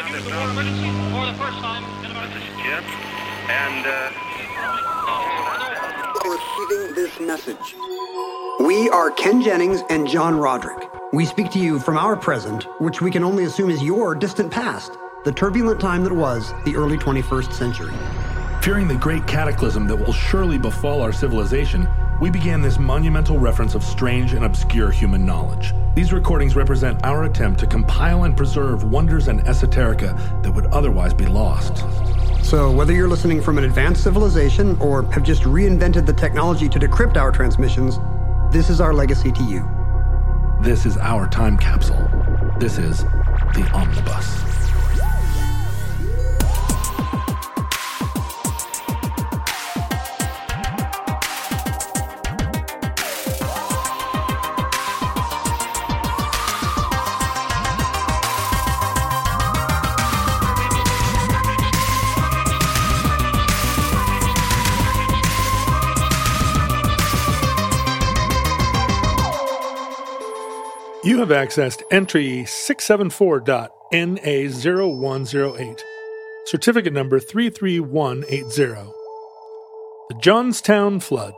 use the word emergency for the first time in about... This is Jim, and, Receiving this message. We are Ken Jennings and John Roderick. We speak to you from our present, which we can only assume is your distant past, the turbulent time that was the early 21st century. Fearing the great cataclysm that will surely befall our civilization, we began this monumental reference of strange and obscure human knowledge. These recordings represent our attempt to compile and preserve wonders and esoterica that would otherwise be lost. So whether you're listening from an advanced civilization or have just reinvented the technology to decrypt our transmissions, this is our legacy to you. This is our time capsule. This is the Omnibus. You have accessed entry 674.NA0108, certificate number 33180, the Johnstown Flood.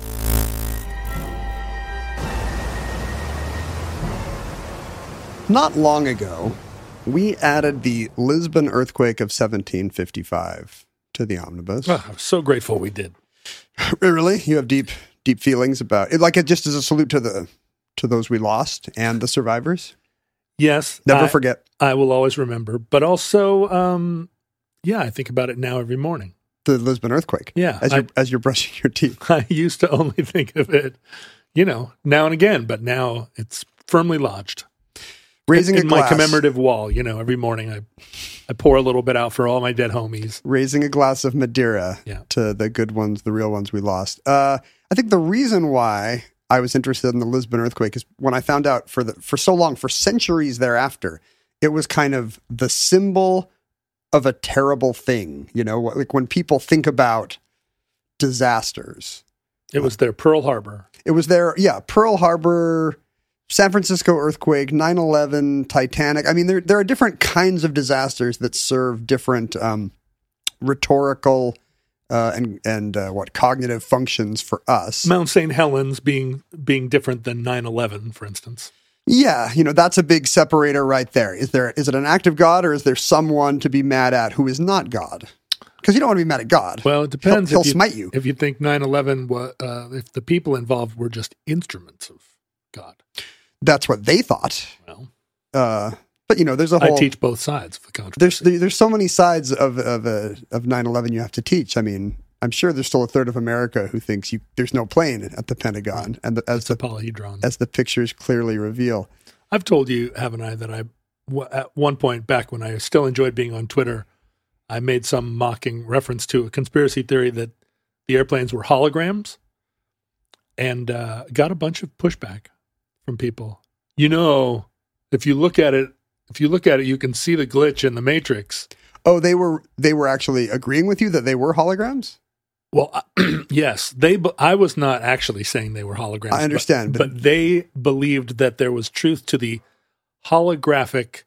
Not long ago, we added the Lisbon earthquake of 1755 to the Omnibus. Oh, I'm so grateful we did. Really? You have deep feelings about it? Like it just as a salute to those we lost and the survivors? Yes. Never forget. I will always remember. But also, I think about it now every morning. The Lisbon earthquake? Yeah. As you're brushing your teeth. I used to only think of it, now and again, but now it's firmly lodged. Raising in a glass. My commemorative wall, every morning I pour a little bit out for all my dead homies. Raising a glass of Madeira to the good ones, the real ones we lost. I think the reason why I was interested in the Lisbon earthquake is when I found out for so long, for centuries thereafter, it was kind of the symbol of a terrible thing. Like when people think about disasters. It was their Pearl Harbor. It was their, Pearl Harbor, San Francisco earthquake, 9/11, Titanic. I mean, there are different kinds of disasters that serve different rhetorical and cognitive functions for us. Mount St. Helens being different than 9/11, for instance. Yeah, that's a big separator right there. Is it an act of God, or is there someone to be mad at who is not God? Because you don't want to be mad at God. Well, it depends. He'll smite you. If you think 9/11, if the people involved were just instruments of God. That's what they thought. Well, but there's a whole. I teach both sides of the controversy. There's so many sides of 9/11 you have to teach. I mean, I'm sure there's still a third of America who thinks there's no plane at the Pentagon, and as the polyhedron, as the pictures clearly reveal. I've told you, haven't I, that at one point back when I still enjoyed being on Twitter, I made some mocking reference to a conspiracy theory that the airplanes were holograms, and got a bunch of pushback from people. If you look at it, you can see the glitch in the Matrix. Oh, they were actually agreeing with you that they were holograms? Well, yes, I was not actually saying they were holograms. I understand. But they believed that there was truth to the hologramic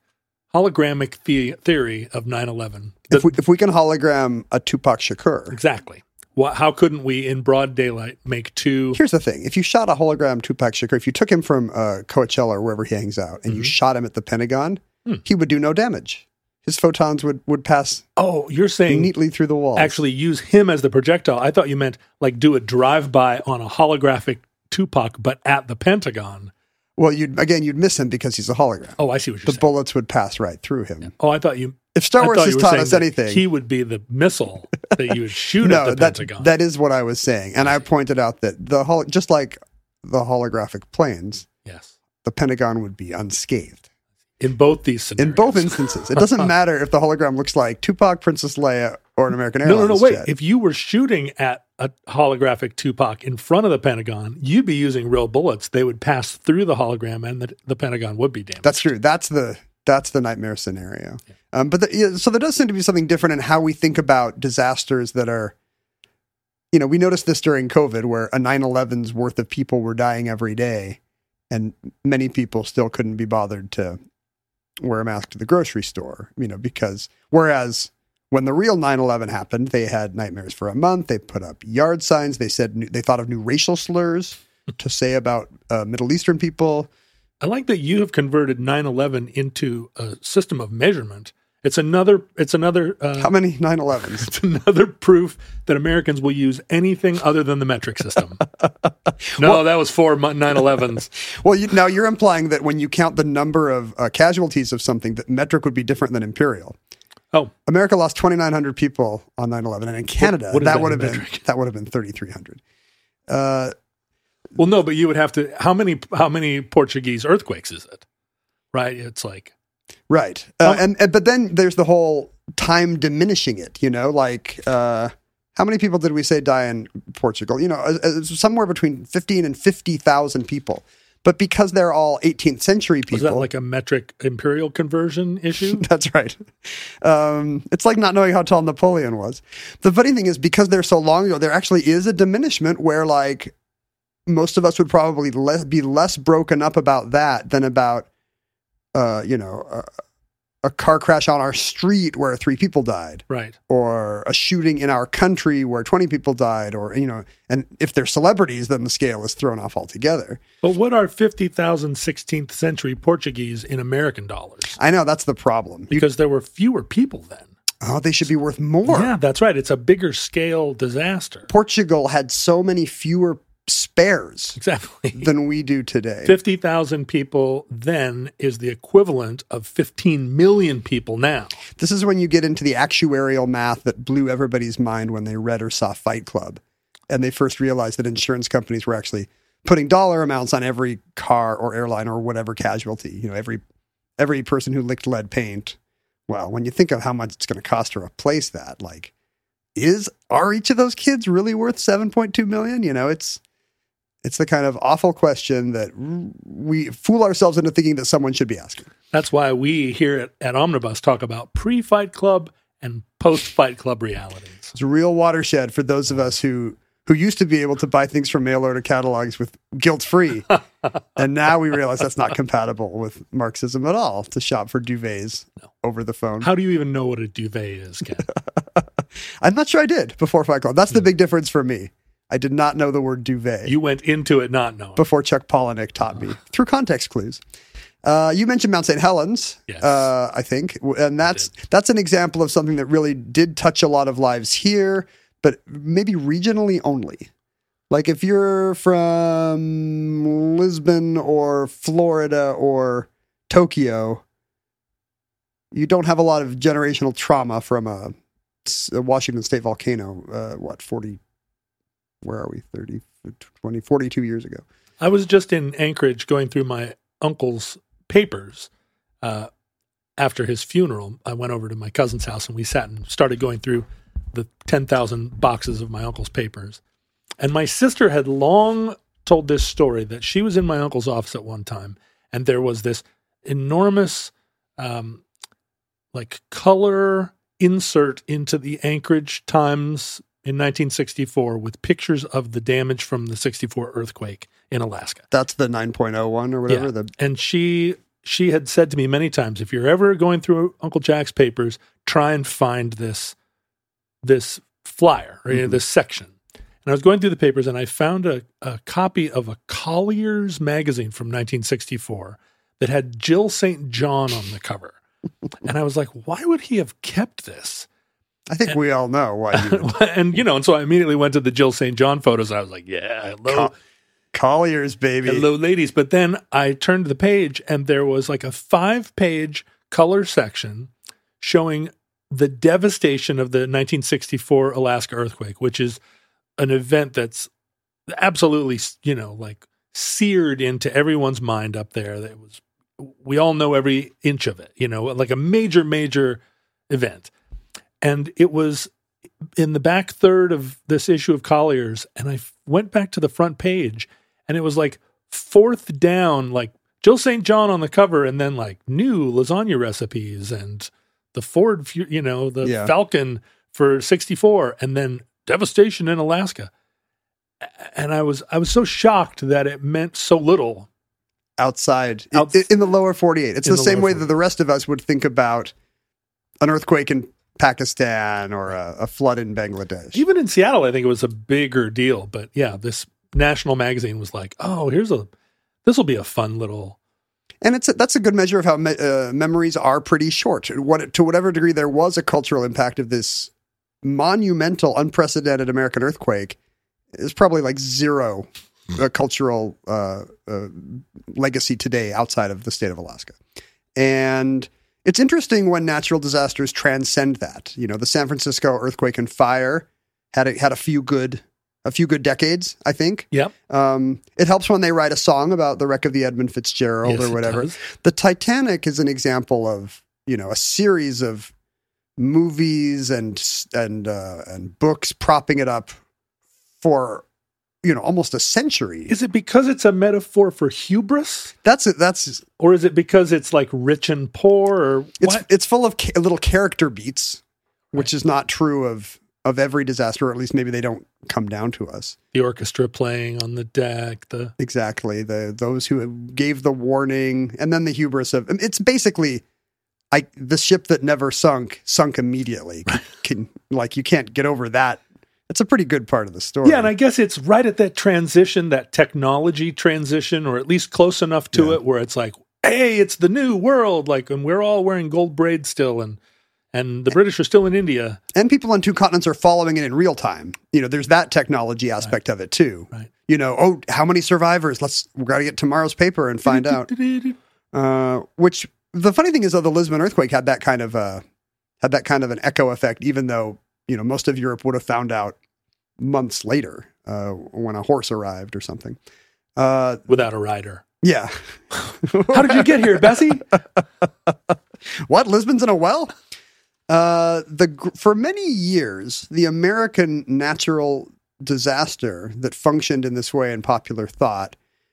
theory of 9/11. If we can hologram a Tupac Shakur. Exactly. How couldn't we, in broad daylight, make two? Here's the thing. If you shot a hologram Tupac Shakur, if you took him from Coachella or wherever he hangs out, and you shot him at the Pentagon, he would do no damage. His photons would pass you're saying neatly through the walls. Actually use him as the projectile. I thought you meant like do a drive-by on a holographic Tupac, but at the Pentagon. Well, you'd miss him because he's a hologram. Oh, I see what you're saying. The bullets would pass right through him. Yeah. Oh, I thought you... If Star Wars has taught us anything... He would be the missile that you would shoot at the Pentagon. That is what I was saying. And I pointed out that just like the holographic planes, yes, the Pentagon would be unscathed. In both these scenarios. In both instances. It doesn't matter if the hologram looks like Tupac, Princess Leia, or an American Airlines No, wait. jet. If you were shooting at a holographic Tupac in front of the Pentagon, you'd be using real bullets. They would pass through the hologram and the Pentagon would be damaged. That's true. That's the nightmare scenario. Yeah. So there does seem to be something different in how we think about disasters that are, we noticed this during COVID where a 9/11's worth of people were dying every day and many people still couldn't be bothered to wear a mask to the grocery store, because whereas when the real 9/11 happened, they had nightmares for a month. They put up yard signs. They said they thought of new racial slurs to say about Middle Eastern people. I like that you have converted 9/11 into a system of measurement. It's another. How many 9/11s? It's another proof that Americans will use anything other than the metric system. No, that was 4 9/11s. Well, now you're implying that when you count the number of casualties of something, that metric would be different than imperial. Oh, America lost 2,900 people on 9/11, and in Canada, that would have been 3,300. Well, no, but you would have to. How many Portuguese earthquakes is it? Right, it's like right, but then there's the whole time diminishing it. How many people did we say die in Portugal? Somewhere between 15 and 50,000 people. But because they're all 18th century people. Was that like a metric imperial conversion issue? That's right. It's like not knowing how tall Napoleon was. The funny thing is, because they're so long ago, there actually is a diminishment where, like, most of us would probably be less broken up about that than about, a car crash on our street where 3 people died. Right. Or a shooting in our country where 20 people died, or, and if they're celebrities, then the scale is thrown off altogether. But what are 50,000 16th century Portuguese in American dollars? I know, that's the problem. Because there were fewer people then. Oh, they should be worth more. Yeah, that's right. It's a bigger scale disaster. Portugal had so many fewer spares exactly than we do today. 50,000 people then is the equivalent of 15 million people now. This is when you get into the actuarial math that blew everybody's mind when they read or saw Fight Club. And they first realized that insurance companies were actually putting dollar amounts on every car or airline or whatever casualty. Every person who licked lead paint. Well, when you think of how much it's going to cost to replace that, like, are each of those kids really worth 7.2 million? It's the kind of awful question that we fool ourselves into thinking that someone should be asking. That's why we here at Omnibus talk about pre-Fight Club and post-Fight Club realities. It's a real watershed for those of us who used to be able to buy things from mail order catalogs with guilt-free. And now we realize that's not compatible with Marxism at all, to shop for duvets over the phone. How do you even know what a duvet is, Ken? I'm not sure I did before Fight Club. That's the big difference for me. I did not know the word duvet. You went into it not knowing. Before Chuck Palahniuk taught me through context clues. You mentioned Mount St. Helens, yes. I think, and that's an example of something that really did touch a lot of lives here, but maybe regionally only. Like if you're from Lisbon or Florida or Tokyo, you don't have a lot of generational trauma from a Washington State volcano, 42 years ago. I was just in Anchorage going through my uncle's papers after his funeral. I went over to my cousin's house and we sat and started going through the 10,000 boxes of my uncle's papers. And my sister had long told this story that she was in my uncle's office at one time and there was this enormous color insert into the Anchorage Times in 1964 with pictures of the damage from the 64 earthquake in Alaska. That's the 9.01 or whatever. Yeah. And she had said to me many times, if you're ever going through Uncle Jack's papers, try and find this flyer or this section. And I was going through the papers and I found a copy of a Collier's magazine from 1964 that had Jill St. John on the cover. And I was like, why would he have kept this? I think we all know why. And so I immediately went to the Jill St. John photos. I was like, yeah, hello. Collier's, baby. Hello, ladies. But then I turned the page and there was like a 5-page color section showing the devastation of the 1964 Alaska earthquake, which is an event that's absolutely, seared into everyone's mind up there. We all know every inch of it, like a major, major event. And it was in the back third of this issue of Collier's, and I went back to the front page, and it was like fourth down, like Jill St. John on the cover, and then like new lasagna recipes, and the Ford, Falcon for 64, and then devastation in Alaska. And I was so shocked that it meant so little. outside in the lower 48. It's the same way that the rest of us would think about an earthquake in Pakistan or a flood in Bangladesh. Even in Seattle, I think it was a bigger deal. But yeah, this national magazine was like, oh, this will be a fun little. And that's a good measure of how memories are pretty short. To whatever degree there was a cultural impact of this monumental, unprecedented American earthquake, is probably like zero cultural legacy today outside of the state of Alaska. And it's interesting when natural disasters transcend that. You know, the San Francisco earthquake and fire had a few good decades, I think. Yep. It helps when they write a song about the wreck of the Edmund Fitzgerald or whatever. The Titanic is an example of, you know, a series of movies and books propping it up for, you know, almost a century. Is it because it's a metaphor for hubris? Or is it because it's like rich and poor, or what? It's full of little character beats, which is not true of every disaster, or at least maybe they don't come down to us. The orchestra playing on the deck, exactly those who gave the warning, and then the hubris of it's basically the ship that never sunk immediately. You can't get over that. It's a pretty good part of the story. Yeah, and I guess it's right at that transition, that technology transition, or at least close enough to it, where it's like, hey, it's the new world, like, and we're all wearing gold braids still, and the British are still in India. And people on two continents are following it in real time. You know, there's that technology aspect of it too. Right. You know, how many survivors? We've got to get tomorrow's paper and find out. Which the funny thing is, though, the Lisbon earthquake had that kind of an echo effect, even though, you know, most of Europe would have found out months later when a horse arrived or something. Without a rider. Yeah. How did you get here, Bessie? What? Lisbon's in a well? For many years, the American natural disaster that functioned in this way in popular thought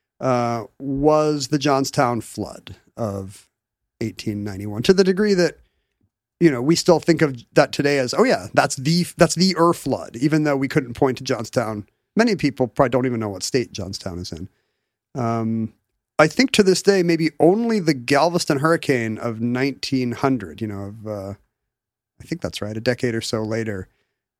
was the Johnstown flood of 1891, to the degree that, you know, we still think of that today as, oh yeah, that's the flood, even though we couldn't point to Johnstown. Many people probably don't even know what state Johnstown is in. I think to this day, maybe only the Galveston hurricane of 1900, you know, I think that's right, a decade or so later,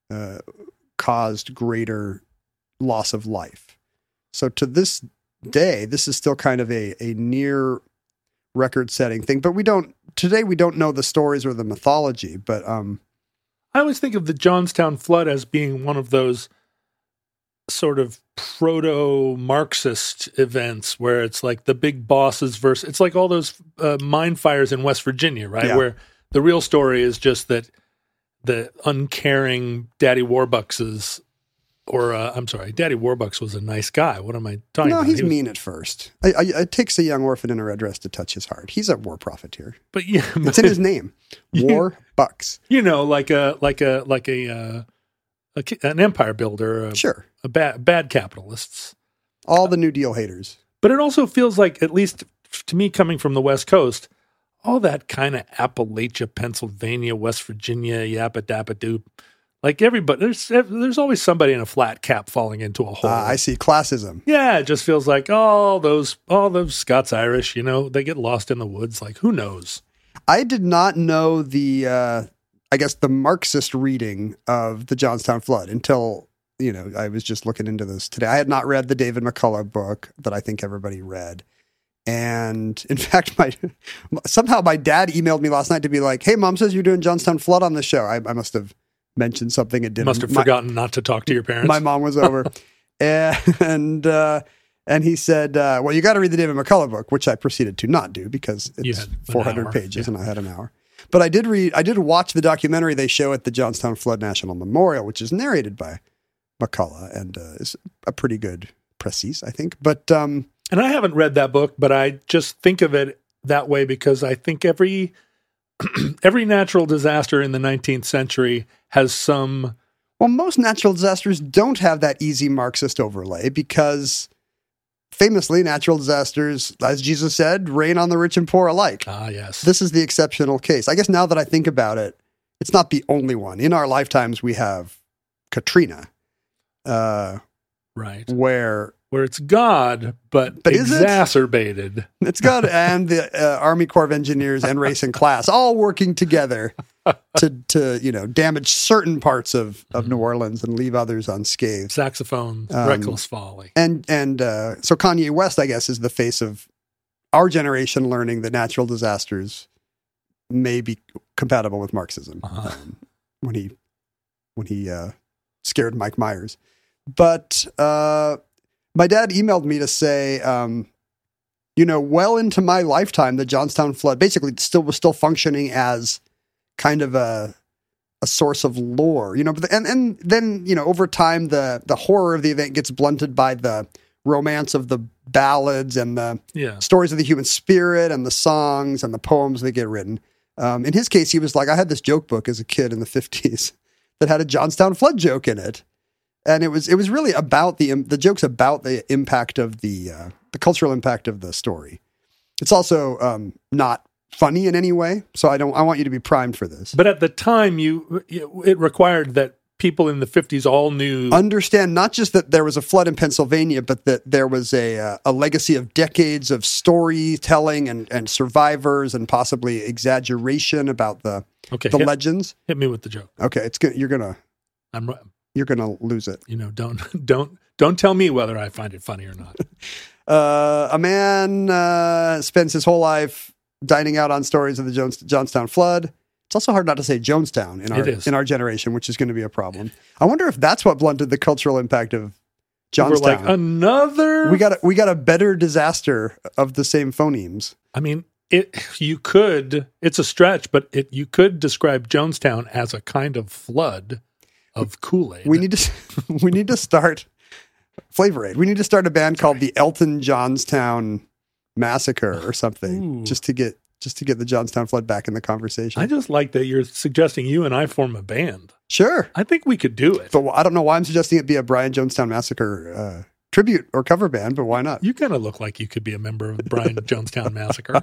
caused greater loss of life. So to this day, this is still kind of a near record-setting thing. But we don't know the stories or the mythology. But I always think of the Johnstown flood as being one of those sort of proto-Marxist events where it's like the big bosses versus, it's like all those mine fires in West Virginia, right? Yeah. Where the real story is just that the uncaring Daddy Warbucks Daddy Warbucks was a nice guy. What am I talking about? No, he's mean at first. It takes a young orphan in a red dress to touch his heart. He's a war profiteer. But yeah, it's in his name. Warbucks. You know, like an empire builder. Sure. A bad capitalists. All the New Deal haters. But it also feels like, at least to me, coming from the West Coast, all that kind of Appalachia, Pennsylvania, West Virginia, yappa dabba doop. Like everybody, there's always somebody in a flat cap falling into a hole. I see classism. Yeah, it just feels like all those Scots Irish, you know, they get lost in the woods. Like, who knows? I did not know the Marxist reading of the Johnstown flood until, you know, I was just looking into this today. I had not read the David McCullough book that I think everybody read. And in fact, somehow my dad emailed me last night to be like, hey, Mom says you're doing Johnstown flood on the show. I must have mentioned something it didn't. Must have forgotten not to talk to your parents. My mom was over. And he said, well, you got to read the David McCullough book, which I proceeded to not do because it's 400 pages and I had an hour. But I did watch the documentary they show at the Johnstown Flood National Memorial, which is narrated by McCullough and is a pretty good précis, I think. But and I haven't read that book, but I just think of it that way because I think every natural disaster in the 19th century has some. Well, most natural disasters don't have that easy Marxist overlay because famously, natural disasters, as Jesus said, rain on the rich and poor alike. Ah, yes. This is the exceptional case. I guess now that I think about it, it's not the only one. In our lifetimes, we have Katrina. Right. Where where it's God, but is it? exacerbated. It's God and the Army Corps of Engineers and Racing Class all working together to damage certain parts of New Orleans and leave others unscathed. Saxophones, reckless folly. And so Kanye West, I guess, is the face of our generation learning that natural disasters may be compatible with Marxism when he scared Mike Myers. But my dad emailed me to say, well into my lifetime, the Johnstown flood basically was still functioning as kind of a source of lore, but and then over time the horror of the event gets blunted by the romance of the ballads and the stories of the human spirit and the songs and the poems that get written. In his case, he was like, I had this joke book as a kid in the 50s that had a Johnstown flood joke in it. And it was really about the joke's about the impact of the cultural impact of the story. It's also not funny in any way, so I want you to be primed for this. But at the time, it required that people in the 50s all understand not just that there was a flood in Pennsylvania, but that there was a legacy of decades of storytelling and survivors and possibly exaggeration about the legends. Hit me with the joke. Okay, it's good. You're gonna lose it. Don't tell me whether I find it funny or not. A man spends his whole life dining out on stories of the Johnstown flood. It's also hard not to say Jonestown in our generation, which is going to be a problem. I wonder if that's what blunted the cultural impact of Johnstown. We're like, another. We got a better disaster of the same phonemes. I mean, it's a stretch, but you could describe Jonestown as a kind of flood of Kool-Aid. We need to start Flavor Aid. We need to start a band called the Elton Johnstown Massacre or something, just to get the Johnstown flood back in the conversation. I just like that you're suggesting you and I form a band. Sure. I think we could do it. But I don't know why I'm suggesting it be a Brian Jonestown Massacre tribute or cover band, but why not? You kind of look like you could be a member of the Brian Jonestown Massacre.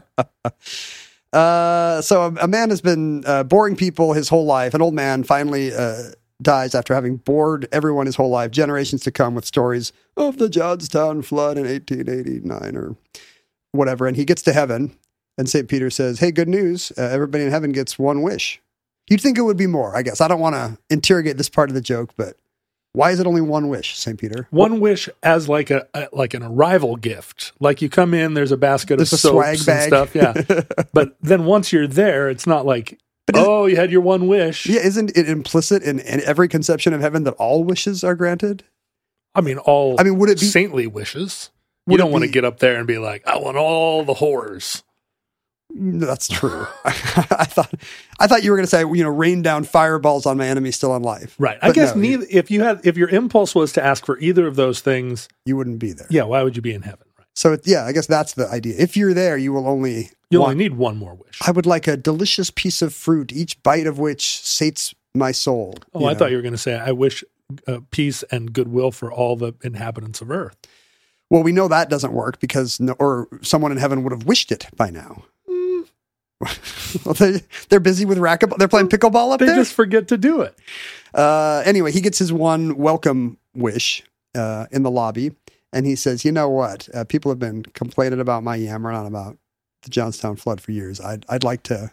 So a man has been boring people his whole life. An old man finally dies after having bored everyone his whole life, generations to come, with stories of the Johnstown flood in 1889 or whatever. And he gets to heaven, and St. Peter says, hey, good news. Everybody in heaven gets one wish. You'd think it would be more, I guess. I don't want to interrogate this part of the joke, but why is it only one wish, St. Peter? One wish as like an arrival gift. Like you come in, there's a basket of soaps and stuff. Yeah. But then once you're there, it's not like, you had your one wish. Yeah, isn't it implicit in every conception of heaven that all wishes are granted? I mean, would it be saintly wishes? You don't want to get up there and be like, I want all the whores. That's true. I thought you were going to say, rain down fireballs on my enemy still on life. Right. I guess neither. If your impulse was to ask for either of those things, you wouldn't be there. Yeah. Why would you be in heaven? Right. So I guess that's the idea. If you're there, you only need one more wish. I would like a delicious piece of fruit, each bite of which sates my soul. Oh, I thought you were going to say, I wish peace and goodwill for all the inhabitants of earth. Well, we know that doesn't work because someone in heaven would have wished it by now. Well, they're busy with racquetball. They're playing pickleball up there. They just forget to do it. Anyway, he gets his one welcome wish in the lobby, and he says, "You know what? People have been complaining about my yammering on about the Johnstown flood for years. I'd like to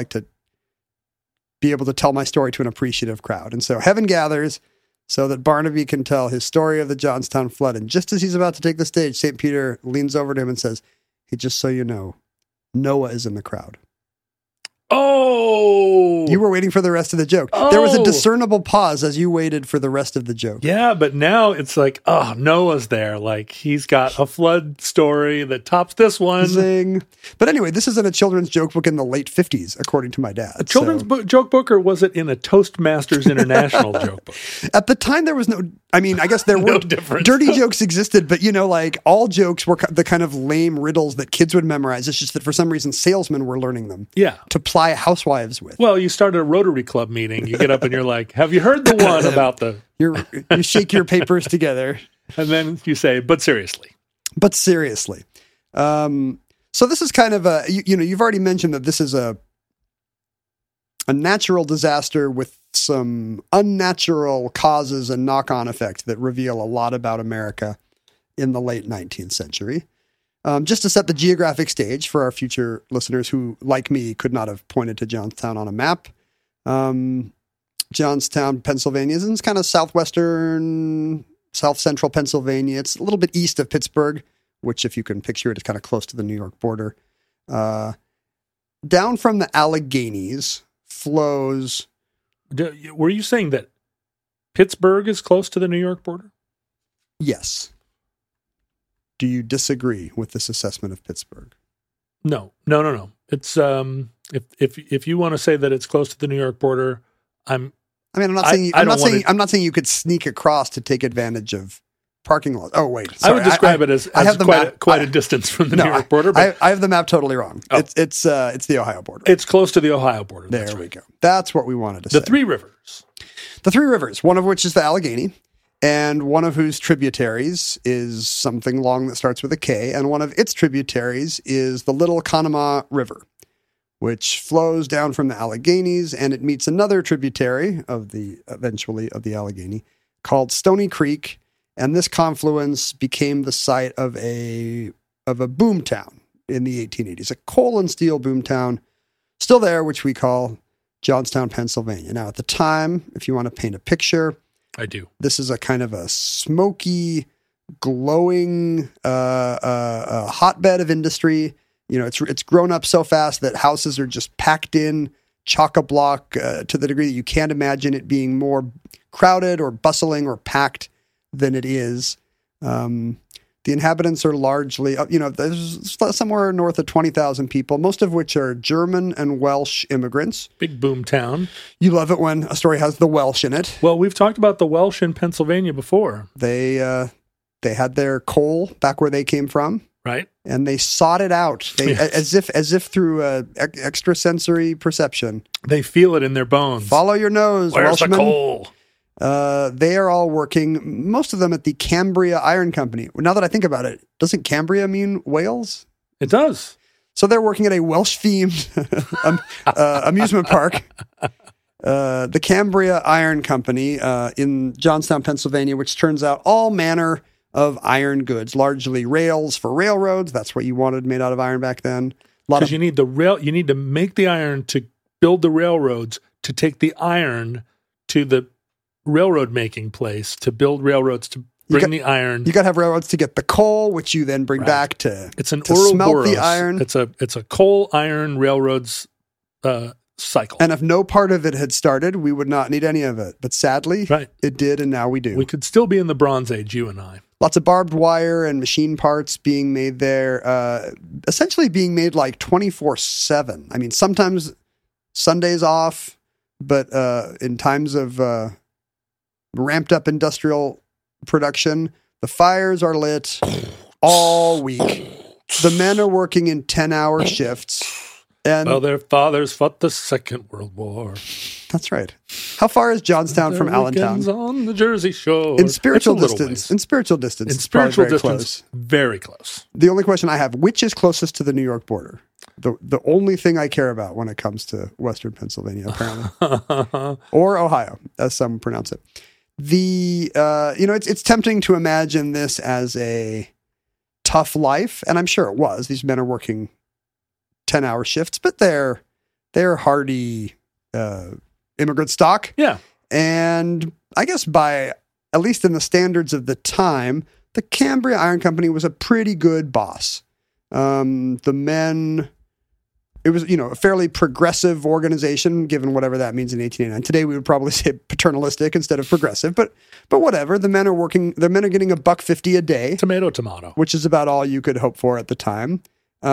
be able to tell my story to an appreciative crowd." And so heaven gathers so that Barnaby can tell his story of the Johnstown flood. And just as he's about to take the stage, St. Peter leans over to him and says, "Hey, just so you know, Noah is in the crowd." Oh! You were waiting for the rest of the joke. Oh. There was a discernible pause as you waited for the rest of the joke. Yeah, but now it's like, Noah's there. Like, he's got a flood story that tops this one. Zing. But anyway, this is in a children's joke book in the late 50s, according to my dad. A children's joke book, or was it in a Toastmasters International joke book? At the time, there was I guess there were dirty jokes existed, but all jokes were the kind of lame riddles that kids would memorize. It's just that for some reason, salesmen were learning them. Yeah. To ply housewives with. Well, you start a Rotary Club meeting, you get up and you're like, have you heard the one about the... You shake your papers together. And then you say, but seriously. So this is kind of you've already mentioned that this is a natural disaster with some unnatural causes and knock-on effects that reveal a lot about America in the late 19th century. Just to set the geographic stage for our future listeners who, like me, could not have pointed to Johnstown on a map. Johnstown, Pennsylvania is in kind of south central Pennsylvania. It's a little bit east of Pittsburgh, which, if you can picture it, is kind of close to the New York border. Down from the Alleghenies flows. Were you saying that Pittsburgh is close to the New York border? Yes. Do you disagree with this assessment of Pittsburgh? No. It's if you want to say that it's close to the New York border, I'm not saying you could sneak across to take advantage of parking lots. Oh wait, sorry. I would describe it as quite a distance from the New York border. But I have the map totally wrong. Oh. It's the Ohio border. It's close to the Ohio border. There we go. That's what we wanted to say. The Three Rivers. The Three Rivers, one of which is the Allegheny, and one of whose tributaries is something long that starts with a K, and one of its tributaries is the Little Conemaugh River, which flows down from the Alleghenies, and it meets another tributary of the Allegheny called Stony Creek, and this confluence became the site of a boom town in the 1880s, a coal and steel boom town, still there, which we call Johnstown, Pennsylvania. Now, at the time, if you want to paint a picture, I do. This is a kind of a smoky, glowing hotbed of industry. You know, it's grown up so fast that houses are just packed in chock-a-block to the degree that you can't imagine it being more crowded or bustling or packed than it is. The inhabitants are largely, there's somewhere north of 20,000 people, most of which are German and Welsh immigrants. Big boom town. You love it when a story has the Welsh in it. Well, we've talked about the Welsh in Pennsylvania before. They had their coal back where they came from. Right. And they sought it out. As if through extrasensory perception. They feel it in their bones. Follow your nose, Where's Welshmen. the coal? They are all working, most of them at the Cambria Iron Company. Now that I think about it, doesn't Cambria mean Wales? It does. So they're working at a Welsh-themed amusement park. The Cambria Iron Company in Johnstown, Pennsylvania, which turns out all manner of iron goods, largely rails for railroads. That's what you wanted made out of iron back then. Because you need you need to make the iron to build the railroads, to take the iron to the railroad making place, to build railroads, to bring the iron. You got to have railroads to get the coal, which you then bring back to it's an to smelt the iron. It's a coal iron railroads cycle. And if no part of it had started, we would not need any of it. But sadly, it did, and now we do. We could still be in the Bronze Age, you and I. Lots of barbed wire and machine parts being made there, essentially being made like 24/7. I mean, sometimes Sundays off, but in times of ramped up industrial production, the fires are lit all week. The men are working in 10-hour shifts. And their fathers fought the Second World War. That's right. How far is Johnstown from Allentown? On the Jersey Shore. In spiritual distance, very close. The only question I have, which is closest to the New York border? The only thing I care about when it comes to Western Pennsylvania, apparently, or Ohio, as some pronounce it. It's tempting to imagine this as a tough life, and I'm sure it was. These men are working 10-hour shifts, but they're hardy immigrant stock. Yeah. And I guess at least in the standards of the time, the Cambria Iron Company was a pretty good boss. The men, it was, a fairly progressive organization, given whatever that means in 1889. Today we would probably say paternalistic instead of progressive, but whatever. The men are getting $1.50 a day. Tomato. Which is about all you could hope for at the time.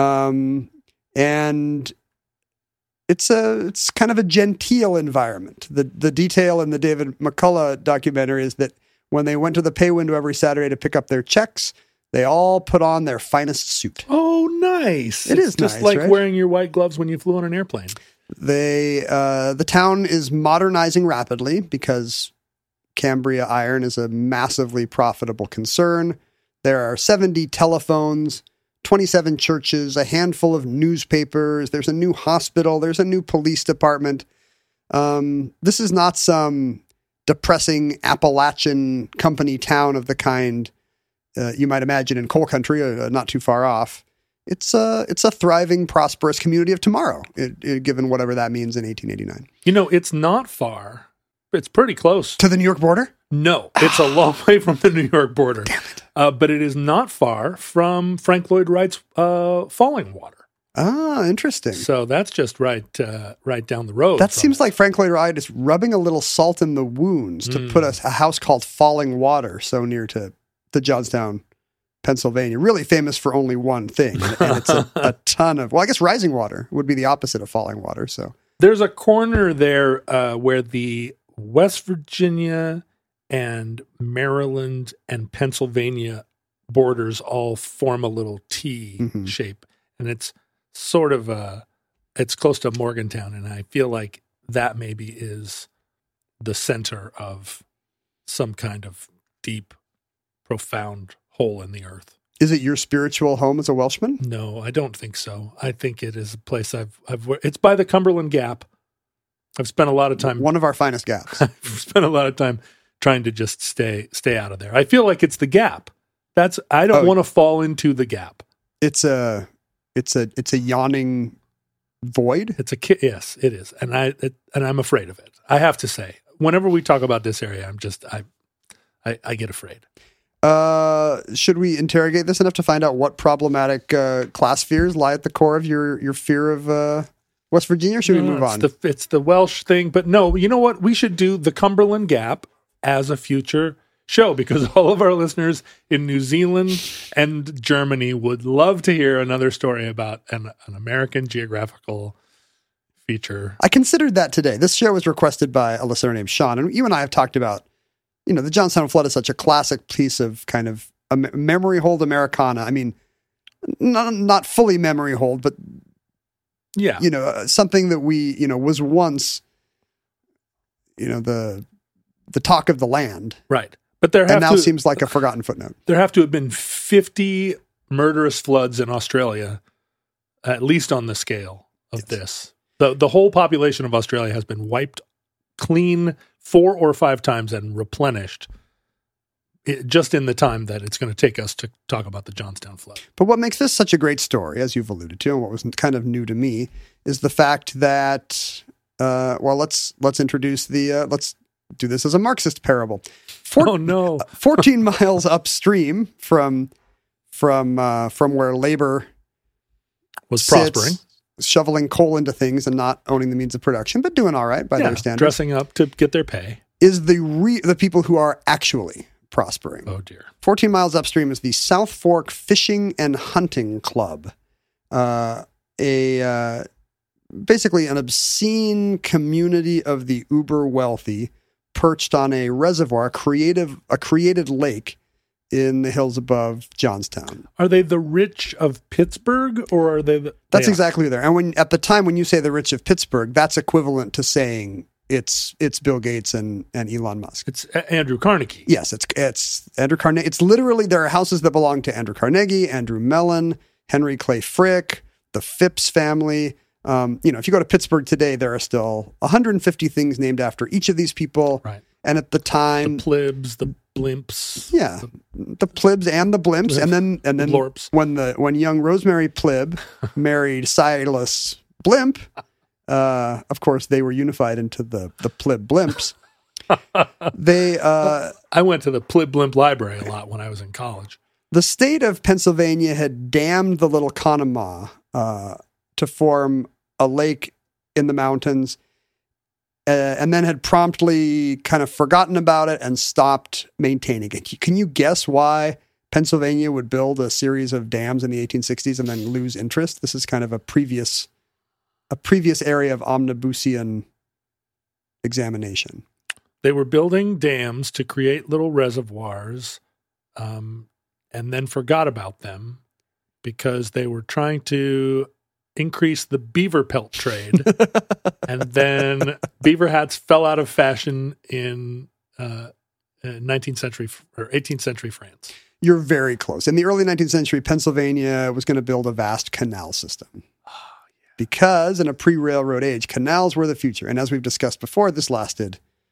And it's kind of a genteel environment. The detail in the David McCullough documentary is that when they went to the pay window every Saturday to pick up their checks, they all put on their finest suit. Oh, nice. It's just nice, like right? wearing your white gloves when you flew on an airplane. The town is modernizing rapidly because Cambria Iron is a massively profitable concern. There are 70 telephones, 27 churches, a handful of newspapers. There's a new hospital. There's a new police department. This is not some depressing Appalachian company town of the kind you might imagine in coal country, not too far off, it's a thriving, prosperous community of tomorrow, given whatever that means in 1889. It's not far. It's pretty close. To the New York border? No, it's a long way from the New York border. Damn it. But it is not far from Frank Lloyd Wright's Falling Water. Ah, interesting. So that's just right down the road. That seems like Frank Lloyd Wright is rubbing a little salt in the wounds to put a house called Falling Water so near to Johnstown, Pennsylvania. Really famous for only one thing, and it's a ton of. Well, I guess Rising Water would be the opposite of Falling Water. So there's a corner there where the West Virginia and Maryland and Pennsylvania borders all form a little T shape, and it's sort of it's close to Morgantown, and I feel like that maybe is the center of some kind of deep, profound hole in the earth. Is it your spiritual home as a Welshman? No, I don't think so. I think it is a place it's by the Cumberland Gap. I've spent a lot of time. One of our finest gaps. I've spent a lot of time trying to just stay out of there. I feel like it's the Gap. I don't want to fall into the Gap. It's a yawning void. Yes, it is, and I'm afraid of it. I have to say, whenever we talk about this area, I get afraid. Should we interrogate this enough to find out what problematic class fears lie at the core of your fear of West Virginia? Or should we move on? It's the Welsh thing, but no. You know what? We should do the Cumberland Gap as a future show, because all of our listeners in New Zealand and Germany would love to hear another story about an American geographical feature. I considered that today. This show was requested by a listener named Sean, and you and I have talked about, the Johnstown flood is such a classic piece of kind of a memory hold Americana. I mean, not fully memory hold, but yeah, something that we, was once, the talk of the land. Right. But now seems like a forgotten footnote. There have to have been 50 murderous floods in Australia, at least on the scale of this. The whole population of Australia has been wiped clean 4 or 5 times and replenished just in the time that it's going to take us to talk about the Johnstown flood. But what makes this such a great story, as you've alluded to, and what was kind of new to me, is the fact that, let's introduce let's do this as a Marxist parable. 14 miles upstream from where labor was prospering, shoveling coal into things and not owning the means of production, but doing all right by their standards, dressing up to get their pay, is the people who are actually prospering. Oh dear. 14 miles upstream is the South Fork Fishing and Hunting Club, basically an obscene community of the uber wealthy, perched on a reservoir, a created lake in the hills above Johnstown. Are they the rich of Pittsburgh, or are they? That's exactly who they are. And at the time when you say the rich of Pittsburgh, that's equivalent to saying it's Bill Gates and Elon Musk. It's Andrew Carnegie. Yes, it's Andrew Carnegie. It's literally, there are houses that belong to Andrew Carnegie, Andrew Mellon, Henry Clay Frick, the Phipps family. If you go to Pittsburgh today, there are still 150 things named after each of these people. Right. And at the time, the plebs, the blimps. Yeah. The plebs and the blimps. And then Lorps. When young Rosemary Plib married Silas Blimp, of course, they were unified into the Plib Blimps. I went to the Plib Blimp library a lot when I was in college. The state of Pennsylvania had dammed the Little Conemaugh to form a lake in the mountains, and then had promptly kind of forgotten about it and stopped maintaining it. Can you guess why Pennsylvania would build a series of dams in the 1860s and then lose interest? This is kind of a previous area of Omnibusian examination. They were building dams to create little reservoirs, and then forgot about them because they were trying to increase the beaver pelt trade. And then beaver hats fell out of fashion in 19th century or 18th century France. You're very close. In the early 19th century, Pennsylvania was going to build a vast canal system. Because in a pre-railroad age, canals were the future. And as we've discussed before, this lasted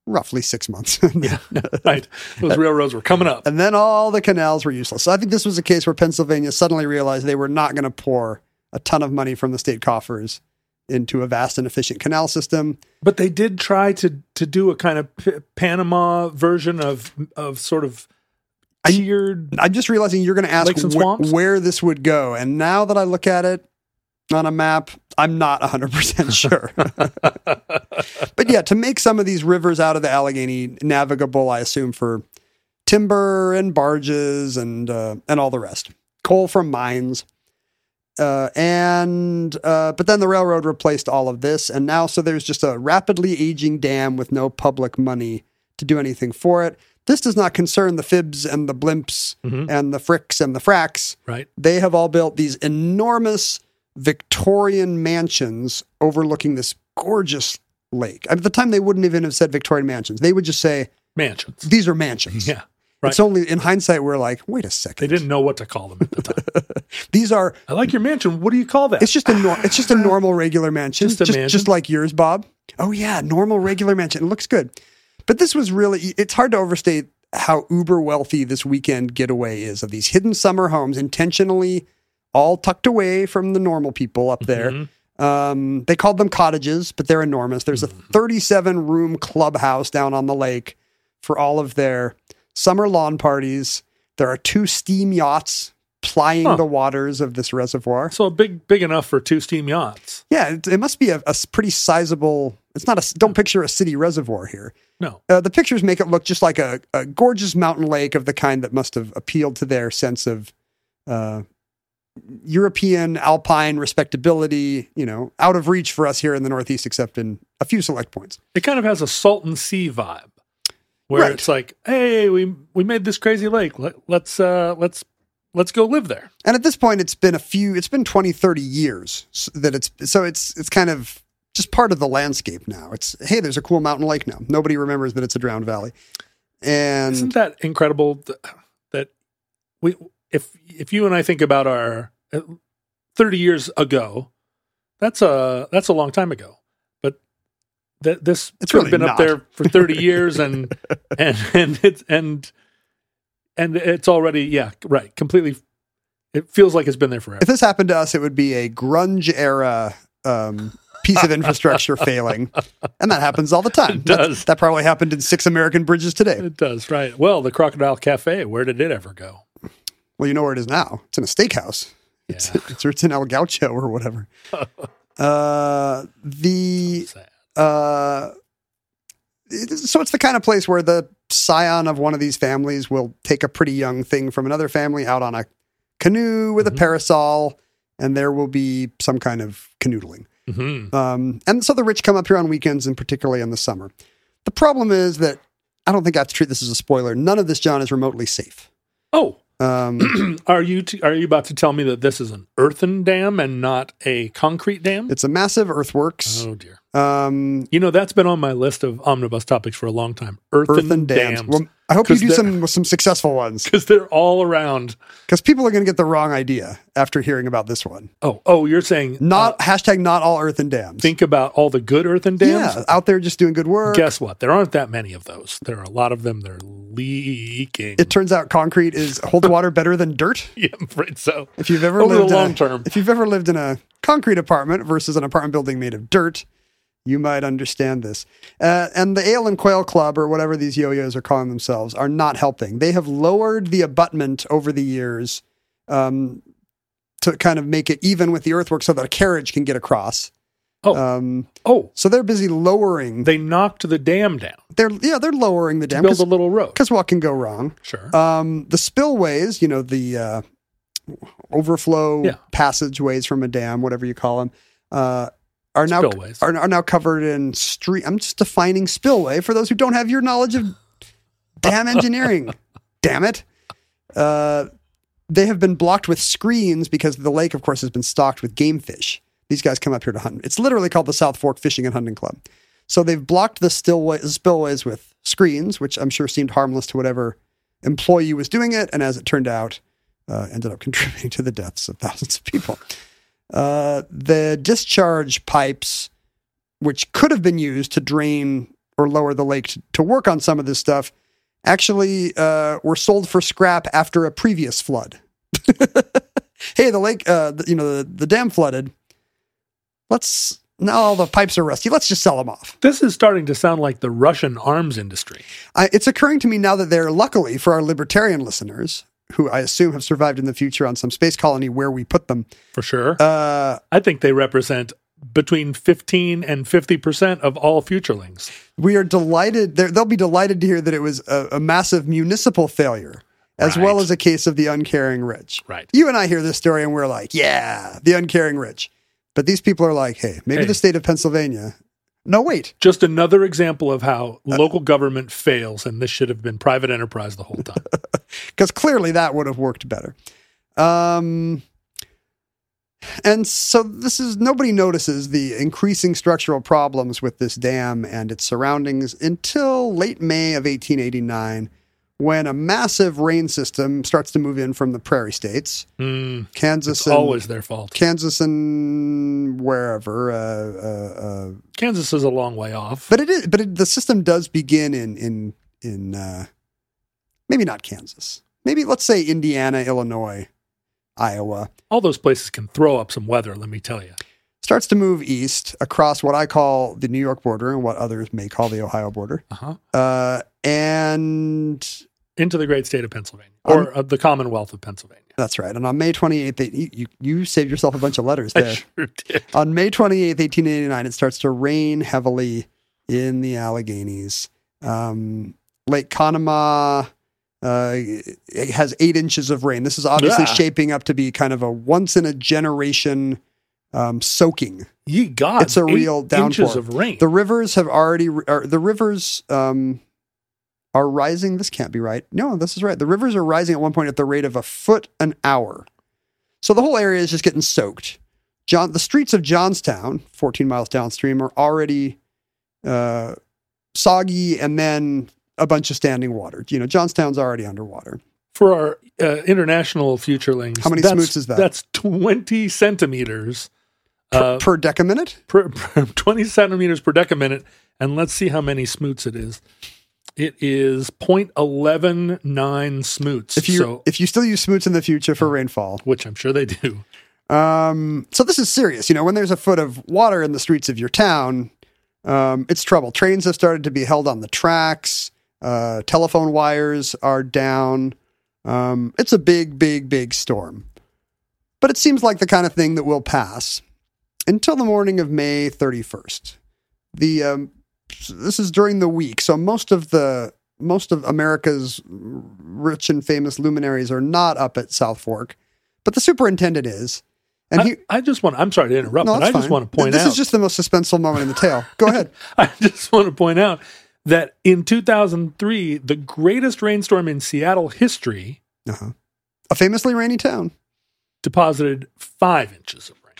roughly 6 months. Yeah, right. Those railroads were coming up. And then all the canals were useless. So I think this was a case where Pennsylvania suddenly realized they were not going to pour a ton of money from the state coffers into a vast and efficient canal system. But they did try to do a kind of Panama version of sort of tiered. I'm just realizing you're going to ask where this would go. And now that I look at it on a map, I'm not 100% sure. But yeah, to make some of these rivers out of the Allegheny navigable, I assume for timber and barges and all the rest. Coal from mines. But then the railroad replaced all of this, and now so there's just a rapidly aging dam with no public money to do anything for it. This does not concern the fibs and the blimps and the fricks and the fracks. Right. They have all built these enormous Victorian mansions overlooking this gorgeous lake. At the time, they wouldn't even have said Victorian mansions. They would just say mansions. These are mansions. Yeah. Right. It's only in hindsight we're like, wait a second. They didn't know what to call them at the time. These are. I like your mansion. What do you call that? It's just a normal regular mansion. Just like yours, Bob. Oh yeah, normal regular mansion. It looks good. But this was really. It's hard to overstate how uber wealthy this weekend getaway is of these hidden summer homes, intentionally all tucked away from the normal people up there. They called them cottages, but they're enormous. There's a 37-room clubhouse down on the lake for all of their summer lawn parties. There are 2 steam yachts plying the waters of this reservoir. So big enough for 2 steam yachts. Yeah, it must be a pretty sizable. It's not don't picture a city reservoir here. No. The pictures make it look just like a gorgeous mountain lake of the kind that must have appealed to their sense of European alpine respectability, out of reach for us here in the Northeast, except in a few select points. It kind of has a Salton Sea vibe. Where it's like, hey, we made this crazy lake. Let's go live there. And at this point, it's been 20, 30 years that it's kind of just part of the landscape now. It's, hey, there's a cool mountain lake now. Nobody remembers that it's a drowned valley. And isn't that incredible that if you and I think about our 30 years ago, that's a long time ago. It's really been up there for 30 years and it's already, completely, it feels like it's been there forever. If this happened to us, it would be a grunge era piece of infrastructure failing. And that happens all the time. It does. That probably happened in 6 American bridges today. It does, right. Well, the Crocodile Cafe, where did it ever go? Well, you know where it is now. It's in a steakhouse. Yeah. It's in El Gaucho or whatever. So it's the kind of place where the scion of one of these families will take a pretty young thing from another family out on a canoe with a parasol, and there will be some kind of canoodling. And so the rich come up here on weekends, and particularly in the summer. The problem is that I don't think I have to treat this as a spoiler. None of this, John, is remotely safe. Oh. Are you about to tell me that this is an earthen dam and not a concrete dam? It's a massive earthworks. Oh dear. That's been on my list of omnibus topics for a long time. Earthen dams. Well, I hope you do some successful ones because they're all around. Because people are going to get the wrong idea after hearing about this one. Oh, you're saying not all earthen dams. Think about all the good earthen dams. Yeah, out there just doing good work. Guess what? There aren't that many of those. There are a lot of them. They're leaking. It turns out concrete holds water better than dirt. Yeah, I'm afraid so. If you've ever lived in a concrete apartment versus an apartment building made of dirt, you might understand this. And the Ale and Quail Club, or whatever these yo-yos are calling themselves, are not helping. They have lowered the abutment over the years to kind of make it even with the earthwork so that a carriage can get across. So they're busy lowering. They knocked the dam down. They're lowering the dam. To build a little road. Because what can go wrong? Sure. The spillways, the overflow passageways from a dam, whatever you call them, are now covered in street. I'm just defining spillway for those who don't have your knowledge of dam engineering. Damn it. They have been blocked with screens because the lake, of course, has been stocked with game fish. These guys come up here to hunt. It's literally called the South Fork Fishing and Hunting Club. So they've blocked the spillways with screens, which I'm sure seemed harmless to whatever employee was doing it. And as it turned out, ended up contributing to the deaths of thousands of people. The discharge pipes, which could have been used to drain or lower the lake to work on some of this stuff actually were sold for scrap after a previous flood. Hey, the lake, the dam flooded. Now all the pipes are rusty. Let's just sell them off. This is starting to sound like the Russian arms industry. It's occurring to me now that they're, luckily for our libertarian listeners, who I assume have survived in the future on some space colony where we put them. For sure. I think they represent between 15 and 50% of all futurelings. We are delighted. They'll be delighted to hear that it was a massive municipal failure, as well as a case of the uncaring rich. Right. You and I hear this story and we're like, yeah, the uncaring rich. But these people are like, hey, maybe the state of Pennsylvania. No, wait. Just another example of how local government fails, and this should have been private enterprise the whole time. Because clearly that would have worked better. And so nobody notices the increasing structural problems with this dam and its surroundings until late May of 1889, when a massive rain system starts to move in from the prairie states. Kansas. It's always their fault. Kansas and wherever. Kansas is a long way off. But the system does begin in maybe not Kansas. Maybe let's say Indiana, Illinois, Iowa. All those places can throw up some weather, let me tell you. Starts to move east across what I call the New York border and what others may call the Ohio border. And into the great state of Pennsylvania, or the Commonwealth of Pennsylvania. That's right. And on May 28th, you saved yourself a bunch of letters there. I sure did. On May 28th, 1889, it starts to rain heavily in the Alleghenies. Lake Conemaugh it has 8 inches of rain. This is obviously shaping up to be kind of a once-in-a-generation soaking. It's a real downpour. Inches of rain. The rivers have already... are rising. This can't be right. No, this is right. The rivers are rising at one point at the rate of a foot an hour. So the whole area is just getting soaked. The streets of Johnstown, 14 miles downstream, are already soggy, and then a bunch of standing water. Johnstown's already underwater. For our international futurelings, how many smoots is that? That's 20 centimeters. Per decaminute? 20 centimeters per decaminute. And let's see how many smoots it is. It is 0.119 smoots. If you still use smoots in the future for rainfall. Which I'm sure they do. So this is serious. When there's a foot of water in the streets of your town, it's trouble. Trains have started to be held on the tracks. Telephone wires are down. It's a big, big, big storm. But it seems like the kind of thing that will pass until the morning of May 31st. This is during the week, so most of America's rich and famous luminaries are not up at South Fork, but the superintendent is. And I'm sorry to interrupt, but I just want to point out. This is just the most suspenseful moment in the tale. Go ahead. I just want to point out that in 2003, the greatest rainstorm in Seattle history, a famously rainy town, deposited 5 inches of rain,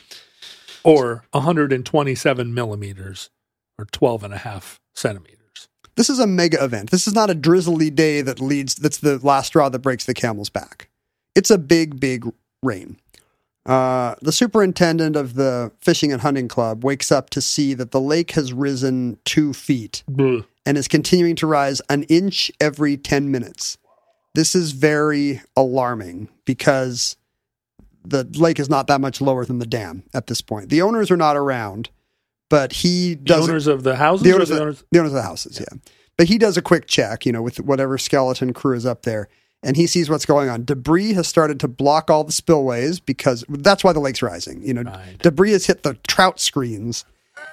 or 127 millimeters. Or 12.5 centimeters. This is a mega event. This is not a drizzly day that's the last straw that breaks the camel's back. It's a big, big rain. The superintendent of the Fishing and Hunting Club wakes up to see that the lake has risen 2 feet and is continuing to rise an inch every 10 minutes. This is very alarming because the lake is not that much lower than the dam at this point. The owners are not around. But he does... The owners of the houses? The owners of the houses, yeah. But he does a quick check, with whatever skeleton crew is up there, and he sees what's going on. Debris has started to block all the spillways because that's why the lake's rising. Debris has hit the trout screens.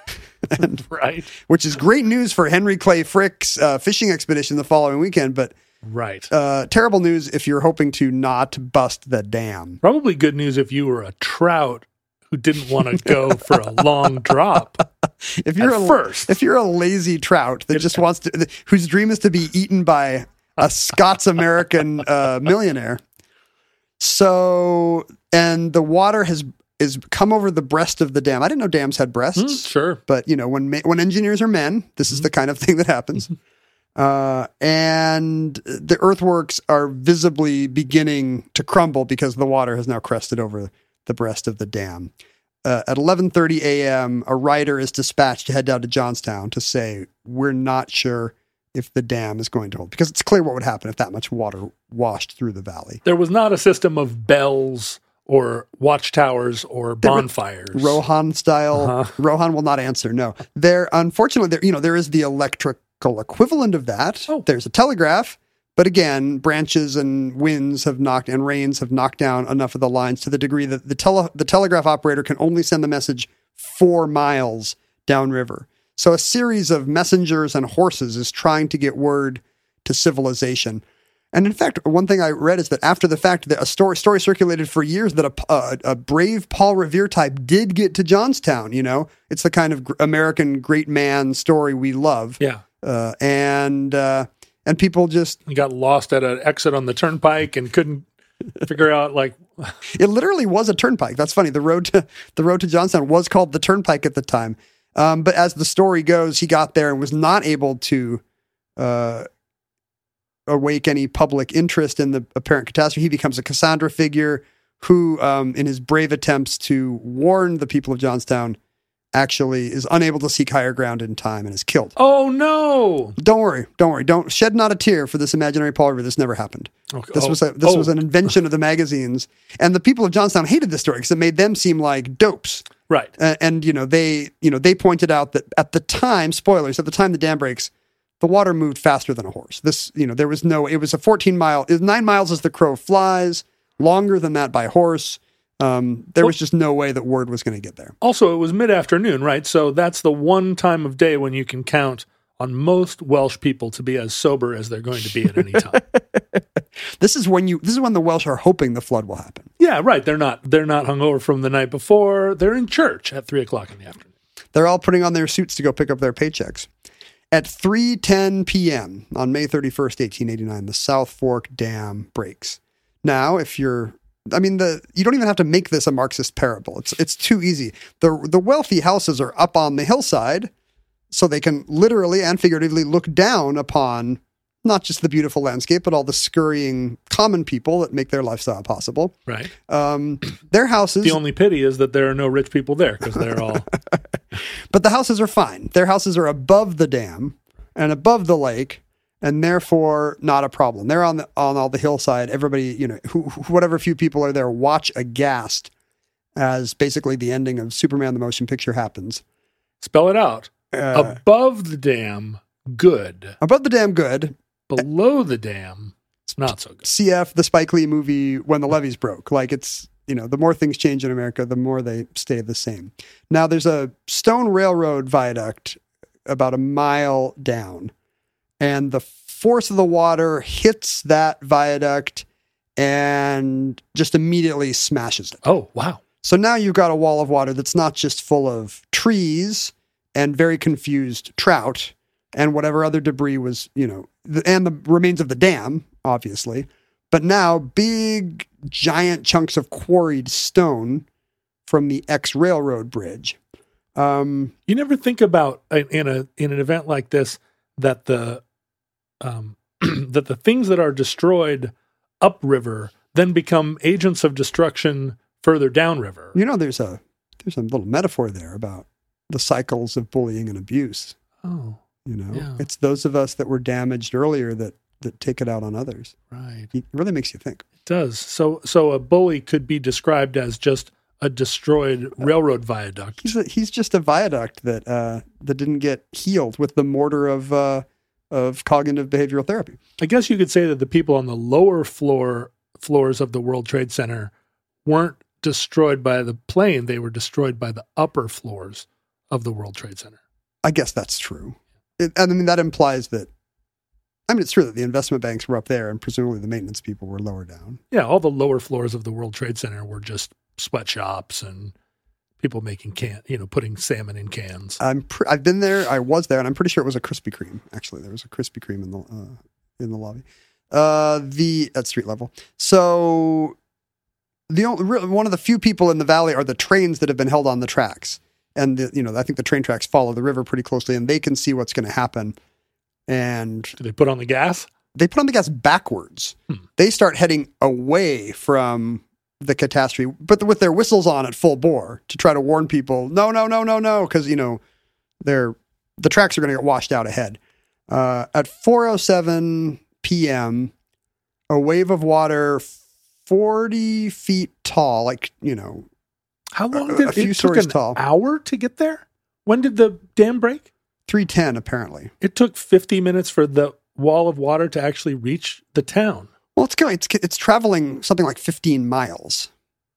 Which is great news for Henry Clay Frick's fishing expedition the following weekend, but terrible news if you're hoping to not bust the dam. Probably good news if you were a trout who didn't want to go for a long drop. If you're a lazy trout that just wants to, whose dream is to be eaten by a Scots-American millionaire. So, and the water has come over the breast of the dam. I didn't know dams had breasts. Sure. But, when engineers are men, this is the kind of thing that happens. And the earthworks are visibly beginning to crumble because the water has now crested over the breast of the dam. at 11:30 a.m., a rider is dispatched to head down to Johnstown to say, we're not sure if the dam is going to hold, because it's clear what would happen if that much water washed through the valley. There was not a system of bells or watchtowers or bonfires. Rohan style. Rohan will not answer. No, unfortunately, there is the electrical equivalent of that. Oh. There's a telegraph, but again, branches and winds and rains have knocked down enough of the lines to the degree that the telegraph operator can only send the message 4 miles downriver. So a series of messengers and horses is trying to get word to civilization. And in fact, one thing I read is that after the fact, that a story circulated for years that a brave Paul Revere type did get to Johnstown. It's the kind of American great man story we love. Yeah, and people just got lost at an exit on the turnpike and couldn't figure out it literally was a turnpike. That's funny. The road to Johnstown was called the Turnpike at the time. But as the story goes, he got there and was not able to awake any public interest in the apparent catastrophe. He becomes a Cassandra figure who, in his brave attempts to warn the people of Johnstown, actually is unable to seek higher ground in time and is killed. Oh, no. Don't worry. Don't shed not a tear for this imaginary Paul Revere. This never happened. Okay. This was an invention of the magazines. And the people of Johnstown hated this story because it made them seem like dopes. Right. And they pointed out that at the time, spoilers, at the time the dam breaks, the water moved faster than a horse. It was a 9 miles as the crow flies, longer than that by horse. There was just no way that word was going to get there. Also, it was mid-afternoon, right? So that's the one time of day when you can count on most Welsh people to be as sober as they're going to be at any time. This is when the Welsh are hoping the flood will happen. Yeah, right. They're not hungover from the night before. They're in church at 3:00 in the afternoon. They're all putting on their suits to go pick up their paychecks. At 3:10 p.m. on May 31st, 1889, the South Fork Dam breaks. Now, you don't even have to make this a Marxist parable. It's too easy. The wealthy houses are up on the hillside, so they can literally and figuratively look down upon not just the beautiful landscape, but all the scurrying common people that make their lifestyle possible. Right. Their houses... The only pity is that there are no rich people there because they're all... But the houses are fine. Their houses are above the dam and above the lake, and therefore not a problem. They're on all the hillside. Everybody, whatever few people are there, watch aghast as basically the ending of Superman the Motion Picture happens. Spell it out. Above the dam, good. Above the dam, good. Below the dam, it's not so good. CF, the Spike Lee movie, When the Levees Broke. The more things change in America, the more they stay the same. Now, there's a stone railroad viaduct about a mile down, and the force of the water hits that viaduct and just immediately smashes it. Oh, wow. So now you've got a wall of water that's not just full of trees and very confused trout and whatever other debris was, and the remains of the dam, obviously, but now big, giant chunks of quarried stone from the ex-railroad bridge. You never think about in an event like this that the things that are destroyed upriver then become agents of destruction further downriver. There's a little metaphor there about the cycles of bullying and abuse. Oh, yeah. It's those of us that were damaged earlier that take it out on others. Right. It really makes you think. It does. So a bully could be described as just a destroyed railroad viaduct. He's just a viaduct that didn't get healed with the mortar of cognitive behavioral therapy. I guess you could say that the people on the lower floors of the World Trade Center weren't destroyed by the plane. They were destroyed by the upper floors of the World Trade Center. I guess that's true. That implies that, it's true that the investment banks were up there and presumably the maintenance people were lower down. Yeah, all the lower floors of the World Trade Center were just sweatshops and people making putting salmon in cans. I've been there. I was there, and I'm pretty sure it was a Krispy Kreme. Actually, there was a Krispy Kreme in the lobby, at street level. So one of the few people in the valley are the trains that have been held on the tracks, and I think the train tracks follow the river pretty closely, and they can see what's going to happen. And do they put on the gas? They put on the gas backwards. They start heading away from the catastrophe, but with their whistles on at full bore to try to warn people, no, because, the tracks are going to get washed out ahead. At 4:07 p.m., a wave of water 40 feet tall, how long did a few it took stories an tall. hour to get there? When did the dam break? 3:10 apparently. It took 50 minutes for the wall of water to actually reach the town. Well, it's traveling something like 15 miles.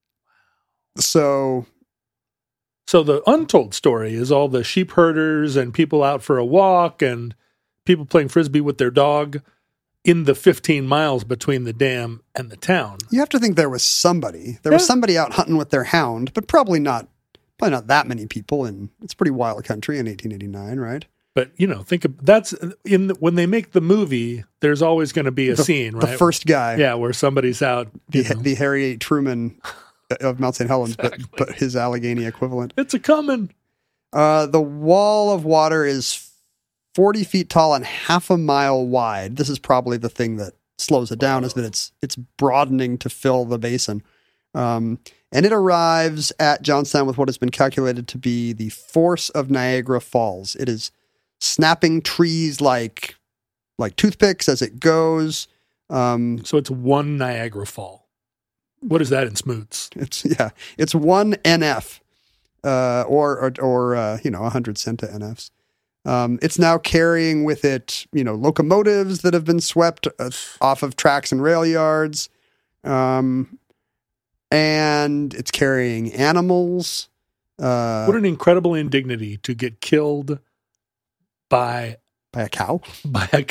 So the untold story is all the sheep herders and people out for a walk and people playing Frisbee with their dog in the 15 miles between the dam and the town. You have to think there was somebody. There was somebody out hunting with their hound, but probably not that many people. And it's a pretty wild country in 1889, right? But, think of when they make the movie, there's always going to be a scene, right? The first guy. Yeah, where somebody's out. The Harry H. Truman of Mount St. Helens, exactly. but his Allegheny equivalent. It's a coming. The wall of water is 40 feet tall and half a mile wide. This is probably the thing that slows it down, is that it's broadening to fill the basin. And it arrives at Johnstown with what has been calculated to be the force of Niagara Falls. It is snapping trees like toothpicks as it goes. So it's one Niagara Fall. What is that in smoots? It's one NF, or 100 cent NFs. It's now carrying with it, locomotives that have been swept off of tracks and rail yards. And it's carrying animals. What an incredible indignity to get killed by a cow, by a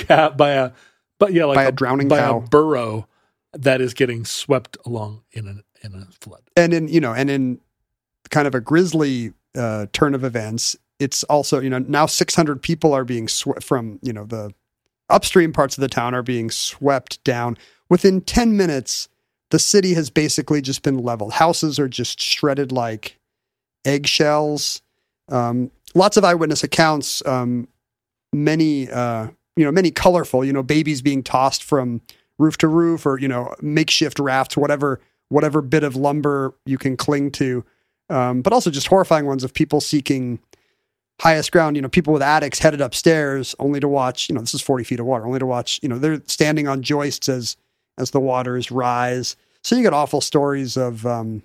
drowning cow, a burro that is getting swept along in a flood. And in kind of a grisly turn of events, it's also, now 600 people are being swept from, the upstream parts of the town are being swept down. Within 10 minutes, the city has basically just been leveled. Houses are just shredded like eggshells. Lots of eyewitness accounts, many colorful, babies being tossed from roof to roof, or, makeshift rafts, whatever bit of lumber you can cling to. But also just horrifying ones of people seeking highest ground, people with attics headed upstairs only to watch, this is 40 feet of water, only to watch, they're standing on joists as the waters rise. So you get awful stories of, a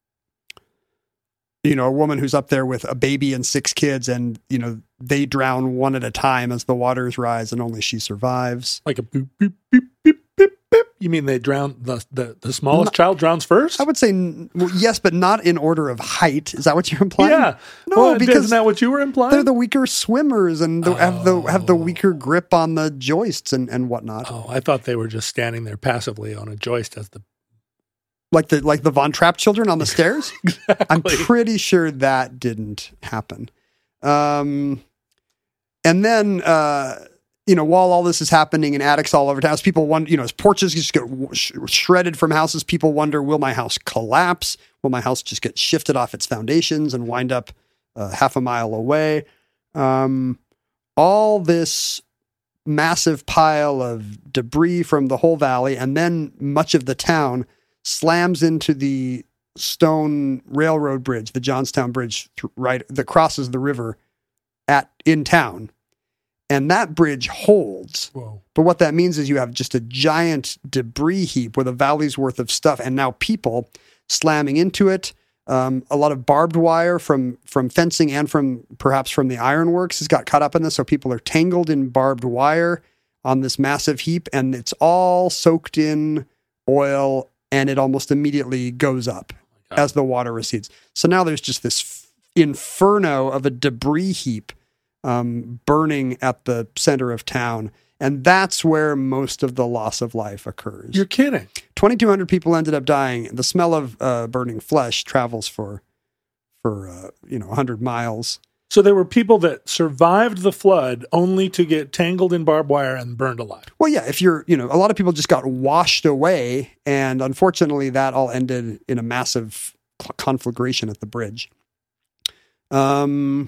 woman who's up there with a baby and 6 kids, and, they drown one at a time as the waters rise, and only she survives. Like a boop, boop, boop, boop, boop, boop. You mean they drown, the smallest child drowns first? I would say yes, but not in order of height. Is that what you're implying? Yeah. No, because isn't that what you were implying? They're the weaker swimmers and have the weaker grip on the joists and whatnot. Oh, I thought they were just standing there passively on a joist as the like the Von Trapp children on the stairs. Exactly. I'm pretty sure that didn't happen. And then, while all this is happening in attics all over town, people wonder, as porches just get shredded from houses, people wonder, will my house collapse? Will my house just get shifted off its foundations and wind up half a mile away? All this massive pile of debris from the whole valley, and then much of the town, slams into the stone railroad bridge, the Johnstown Bridge, that crosses the river in town. And that bridge holds. Whoa. But what that means is you have just a giant debris heap with a valley's worth of stuff, and now people slamming into it. A lot of barbed wire from fencing and perhaps from the ironworks has got caught up in this, so people are tangled in barbed wire on this massive heap, and it's all soaked in oil, and it almost immediately goes up as the water recedes. So now there's just this inferno of a debris heap burning at the center of town. And that's where most of the loss of life occurs. You're kidding. 2,200 people ended up dying. The smell of burning flesh travels for 100 miles. So there were people that survived the flood only to get tangled in barbed wire and burned alive. Well, yeah, if a lot of people just got washed away, and unfortunately that all ended in a massive conflagration at the bridge. Well,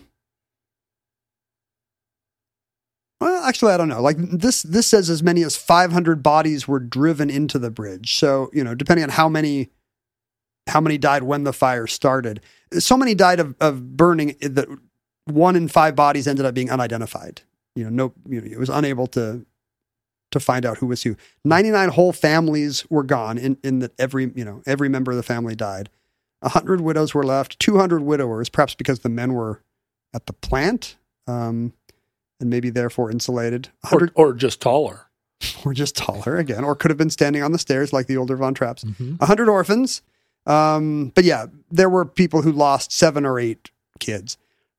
actually, I don't know. Like this says as many as 500 bodies were driven into the bridge. So, depending on how many how many died when the fire started. So many died of burning that 1 in 5 bodies ended up being unidentified. It was unable to find out who was who. 99 whole families were gone in that every member of the family died. 100 widows were left, 200 widowers, perhaps because the men were at the plant, and maybe therefore insulated. Or just taller. Or just taller again, or could have been standing on the stairs like the older Von Trapps. 100 orphans. But yeah, there were people who lost 7 or 8 kids.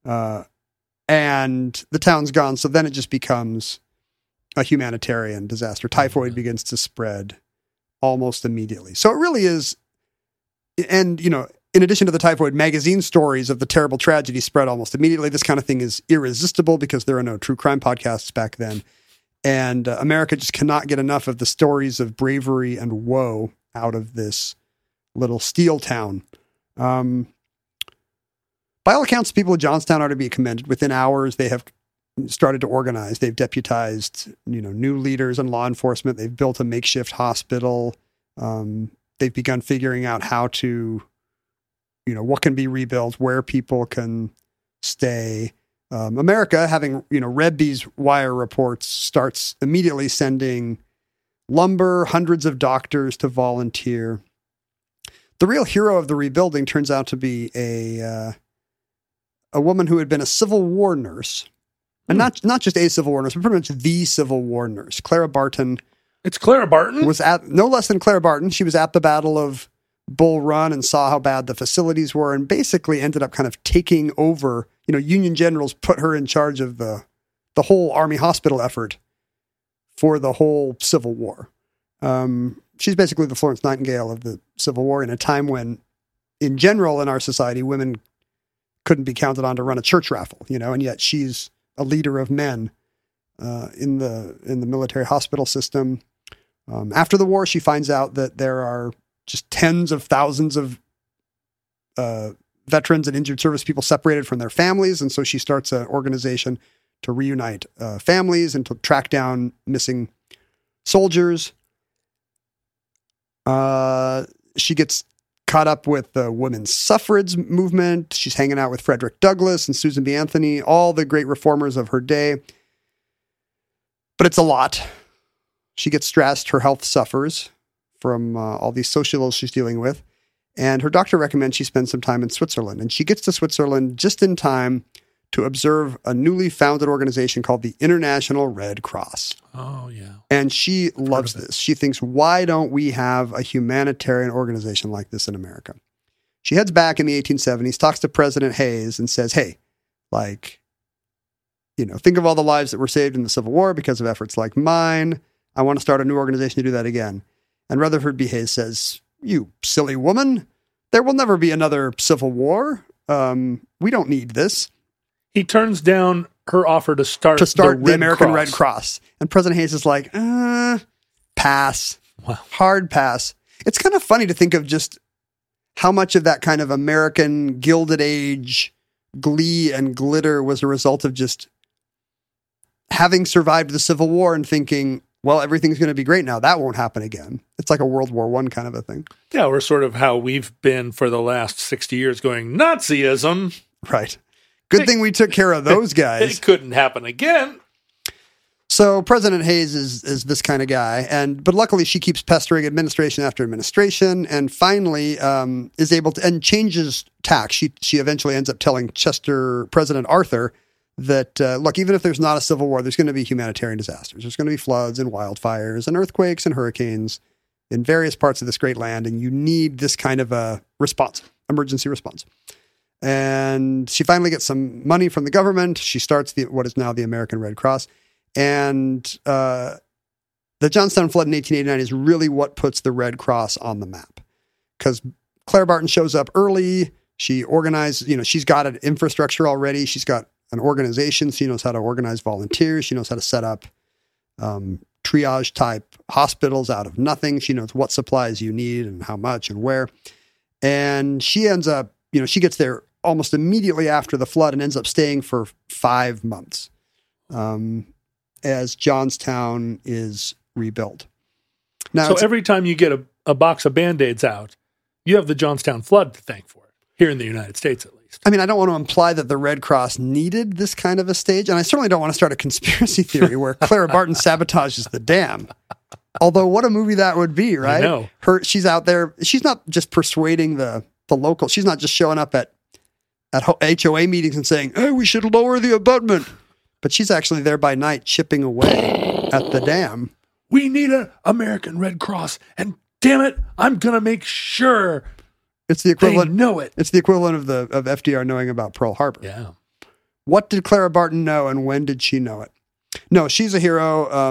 And the town's gone. So then it just becomes a humanitarian disaster. Typhoid begins to spread almost immediately. So it really is. And, in addition to the typhoid, magazine stories of the terrible tragedy spread almost immediately. This kind of thing is irresistible because there are no true crime podcasts back then. And America just cannot get enough of the stories of bravery and woe out of this little steel town. By all accounts, people of Johnstown are to be commended. Within hours, they have started to organize. They've deputized, new leaders and law enforcement. They've built a makeshift hospital. They've begun figuring out how to, what can be rebuilt, where people can stay. America, having, read these wire reports, starts immediately sending lumber, hundreds of doctors to volunteer. The real hero of the rebuilding turns out to be a woman who had been a Civil War nurse. And not just a Civil War nurse, but pretty much the Civil War nurse. Clara Barton. It's Clara Barton? Was at no less than Clara Barton. She was at the Battle of Bull Run and saw how bad the facilities were and basically ended up kind of taking over. Union generals put her in charge of the whole Army hospital effort for the whole Civil War. She's basically the Florence Nightingale of the Civil War in a time when, in general, in our society, women couldn't be counted on to run a church raffle, and yet she's a leader of men in the military hospital system. After the war, she finds out that there are just tens of thousands of veterans and injured service people separated from their families, and so she starts an organization to reunite families and to track down missing soldiers. She gets caught up with the women's suffrage movement. She's hanging out with Frederick Douglass and Susan B. Anthony, all the great reformers of her day. But it's a lot. She gets stressed. Her health suffers from all these social ills she's dealing with. And her doctor recommends she spend some time in Switzerland. And she gets to Switzerland just in time to observe a newly founded organization called the International Red Cross. Oh, yeah. And she loves this. She thinks, why don't we have a humanitarian organization like this in America? She heads back in the 1870s, talks to President Hayes and says, hey, think of all the lives that were saved in the Civil War because of efforts like mine. I want to start a new organization to do that again. And Rutherford B. Hayes says, you silly woman, there will never be another Civil War. We don't need this. He turns down her offer to start the American Red Cross. And President Hayes is like, pass. Wow. Hard pass. It's kind of funny to think of just how much of that kind of American Gilded Age glee and glitter was a result of just having survived the Civil War and thinking, well, everything's going to be great now. That won't happen again. It's like a World War I kind of a thing. Yeah, we're sort of how we've been for the last 60 years going, Nazism. Right. Good thing we took care of those guys. It couldn't happen again. So President Hayes is this kind of guy, but luckily she keeps pestering administration after administration, and finally is able to and changes tack. She eventually ends up telling President Arthur that look, even if there's not a civil war, there's going to be humanitarian disasters. There's going to be floods and wildfires and earthquakes and hurricanes in various parts of this great land, and you need this kind of a response, emergency response. And she finally gets some money from the government. She starts what is now the American Red Cross. And the Johnstown flood in 1889 is really what puts the Red Cross on the map. Because Clara Barton shows up early. She organized, she's got an infrastructure already. She's got an organization. She knows how to organize volunteers. She knows how to set up triage type hospitals out of nothing. She knows what supplies you need and how much and where. And she ends up, she gets there almost immediately after the flood and ends up staying for 5 months as Johnstown is rebuilt. Now, so every time you get a box of Band-Aids out, You have the Johnstown flood to thank for it, here in the United States at least. I mean, I don't want to imply that the Red Cross needed this kind of a stage, and I certainly don't want to start a conspiracy theory where Clara Barton sabotages the dam. Although, what a movie that would be, right? I know. She's out there. She's not just persuading the local. She's not just showing up at HOA meetings and saying, "Hey, we should lower the abutment." But she's actually there by night, chipping away at the dam. We need an American Red Cross, and damn it, I'm gonna make sure it's the equivalent. They know it. It's the equivalent of FDR knowing about Pearl Harbor. Yeah. What did Clara Barton know, and when did she know it? No, she's a hero.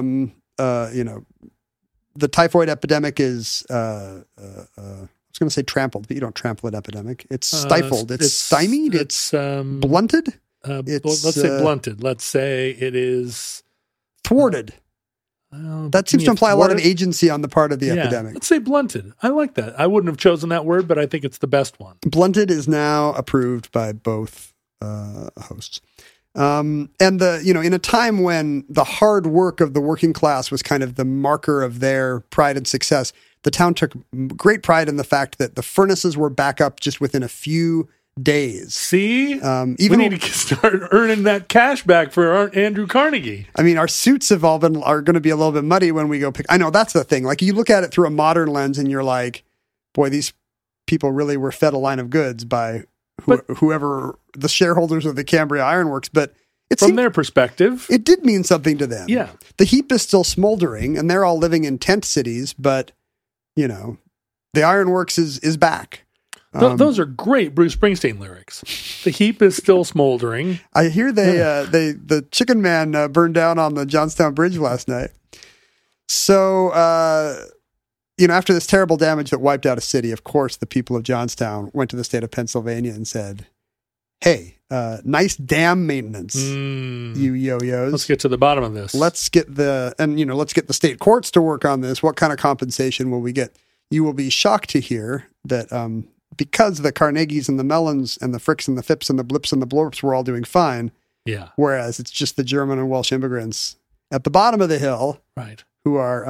The typhoid epidemic is, I was going to say trampled, but you don't trample an epidemic. It's stifled. It's stymied. It's blunted. Let's say blunted. Let's say it is thwarted. That seems to imply a lot of agency on the part of the epidemic. Let's say blunted. I like that. I wouldn't have chosen that word, but I think it's the best one. Blunted is now approved by both hosts. And in a time when the hard work of the working class was kind of the marker of their pride and success, the town took great pride in the fact that the furnaces were back up just within a few days. See? We need to start earning that cash back for Andrew Carnegie. I mean, our suits are going to be a little bit muddy when we go pick. I know that's the thing. Like, you look at it through a modern lens and you're like, boy, these people really were fed a line of goods by whoever the shareholders of the Cambria Ironworks, but from their perspective, it did mean something to them. Yeah. The heap is still smoldering and they're all living in tent cities, but the ironworks is back. Those are great Bruce Springsteen lyrics. The heap is still smoldering. I hear the Chicken Man burned down on the Johnstown Bridge last night. So, after this terrible damage that wiped out a city, of course, the people of Johnstown went to the state of Pennsylvania and said, "Hey, nice dam maintenance, you yo-yos. Let's get to the bottom of this. Let's get the state courts to work on this. What kind of compensation will we get?" You will be shocked to hear that because the Carnegies and the Mellons and the Fricks and the Phipps and the Blips and the Blorps were all doing fine. Yeah. Whereas it's just the German and Welsh immigrants at the bottom of the hill, right, who are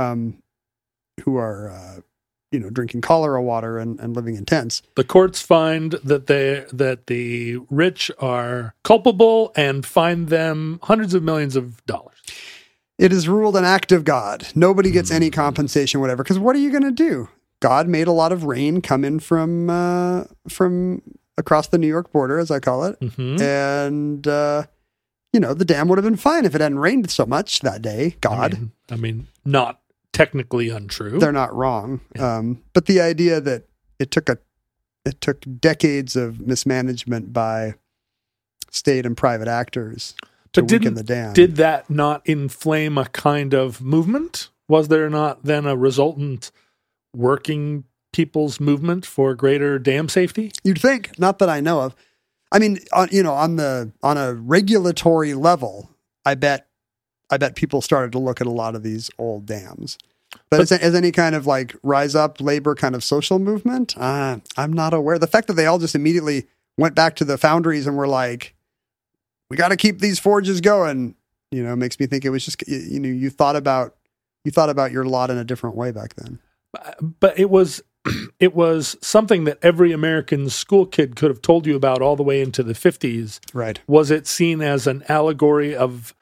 drinking cholera water and living in tents. The courts find that the rich are culpable and fine them hundreds of millions of dollars. It is ruled an act of God. Nobody gets any compensation, whatever. Because what are you going to do? God made a lot of rain come in from across the New York border, as I call it, and the dam would have been fine if it hadn't rained so much that day. God, I mean, not technically untrue. They're not wrong, but the idea that it took decades of mismanagement by state and private actors to weaken the dam. Did that not inflame a kind of movement? Was there not then a resultant working people's movement for greater dam safety? You'd think, not that I know of. I mean, on a regulatory level, I bet people started to look at a lot of these old dams. But as any kind of like rise up labor kind of social movement, I'm not aware. The fact that they all just immediately went back to the foundries and were like, we got to keep these forges going, makes me think it was just, you thought about your lot in a different way back then. But it was something that every American school kid could have told you about all the way into the 50s. Right. Was it seen as an allegory of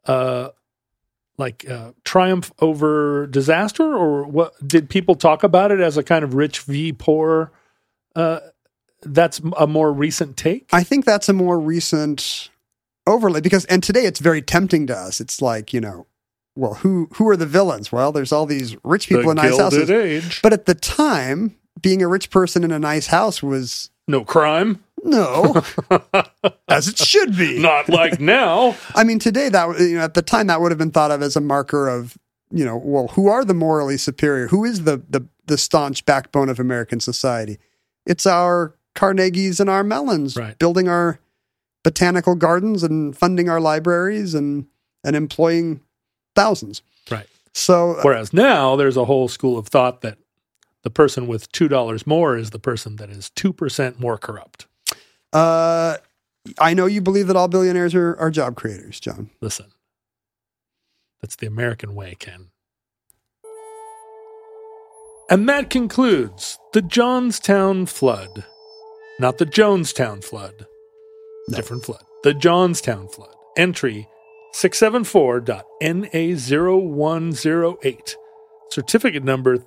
triumph over disaster, or what? Did people talk about it as a kind of rich v poor? That's a more recent take. I think that's a more recent overlay and today it's very tempting to us. It's like, well, who are the villains? Well, there's all these rich people in nice houses. Age. But at the time, being a rich person in a nice house was no crime. No, as it should be. Not like now. I mean, today at the time that would have been thought of as a marker of, who are the morally superior? Who is the staunch backbone of American society? It's our Carnegies and our Mellons, right, building our botanical gardens and funding our libraries and employing thousands. Right. So, whereas now there's a whole school of thought that the person with $2 more is the person that is 2% more corrupt. I know you believe that all billionaires are job creators, John. Listen, that's the American way, Ken. And that concludes the Johnstown flood. Not the Jonestown flood. No. Different flood. The Johnstown flood. Entry 674.NA0108. Certificate number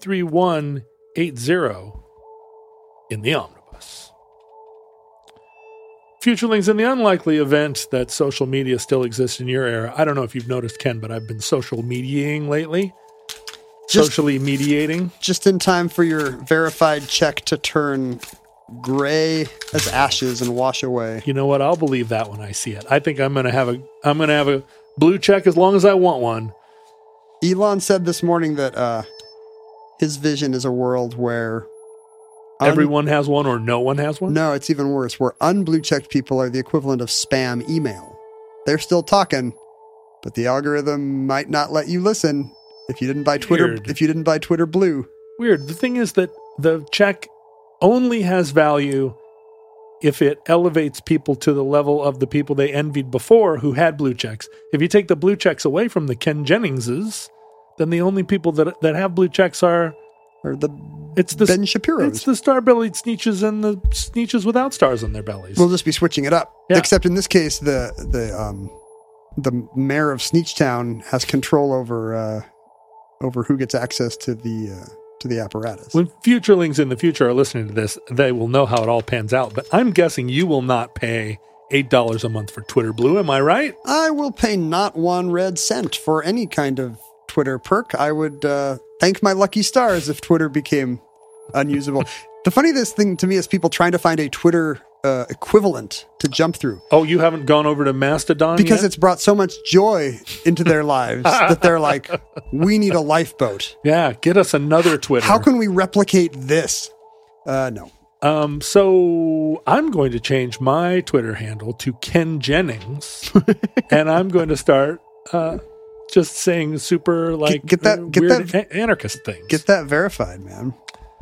33180 in the omnibus. Futurelings, in the unlikely event that social media still exists in your era, I don't know if you've noticed, Ken, but I've been social mediating lately. Socially mediating. Just in time for your verified check to turn gray as ashes and wash away. You know what? I'll believe that when I see it. I think I'm going to have a blue check as long as I want one. Elon said this morning that his vision is a world where everyone has one or no one has one? No, it's even worse, where unblue checked people are the equivalent of spam email. They're still talking, but the algorithm might not let you listen if you didn't buy Twitter. Weird. If you didn't buy Twitter Blue. Weird. The thing is that the check only has value if it elevates people to the level of the people they envied before who had blue checks. If you take the blue checks away from the Ken Jenningses, then the only people that have blue checks are the Ben Shapiro's. It's the star-bellied Sneetches and the Sneetches without stars on their bellies. We'll just be switching it up. Yeah. Except in this case, the mayor of Sneechtown has control over who gets access to the apparatus. When futurelings in the future are listening to this, they will know how it all pans out. But I'm guessing you will not pay $8 a month for Twitter Blue. Am I right? I will pay not one red cent for any kind of Twitter perk. I would thank my lucky stars if Twitter became unusable. The funniest thing to me is people trying to find a Twitter equivalent to jump through. Oh, you haven't gone over to Mastodon because yet? It's brought so much joy into their lives that they're like, we need a lifeboat. Yeah, get us another Twitter. How can we replicate this? No. So I'm going to change my Twitter handle to Ken Jennings, and I'm going to start just saying super weird anarchist things. Get that verified, man.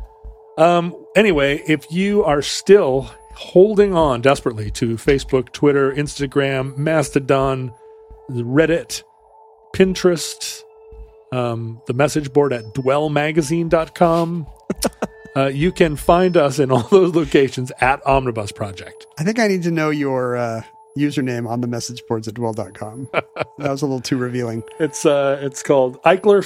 Anyway, if you are still holding on desperately to Facebook, Twitter, Instagram, Mastodon, Reddit, Pinterest, the message board at dwellmagazine.com, you can find us in all those locations at Omnibus Project. I think I need to know your username on the message boards at dwell.com. That was a little too revealing. It's called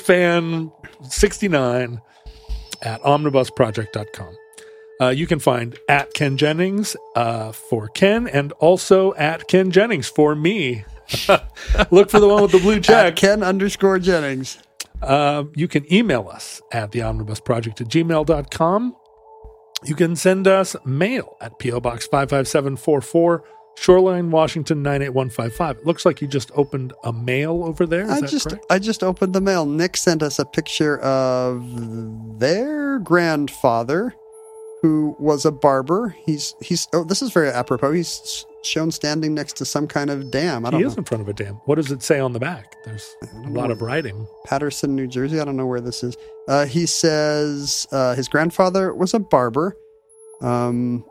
EichlerFan69 at omnibusproject.com. You can find at Ken Jennings for Ken and also at Ken Jennings for me. Look for the one with the blue check. At Ken_Jennings. You can email us at theomnibusproject@gmail.com. You can send us mail at P.O. Box 55744, Shoreline, Washington 98155. It looks like you just opened a mail over there. Is that correct? I just opened the mail. Nick sent us a picture of their grandfather, who was a barber. He's this is very apropos. He's shown standing next to some kind of dam. He is in front of a dam. What does it say on the back? There's a lot of writing. Patterson, New Jersey. I don't know where this is. He says his grandfather was a barber, and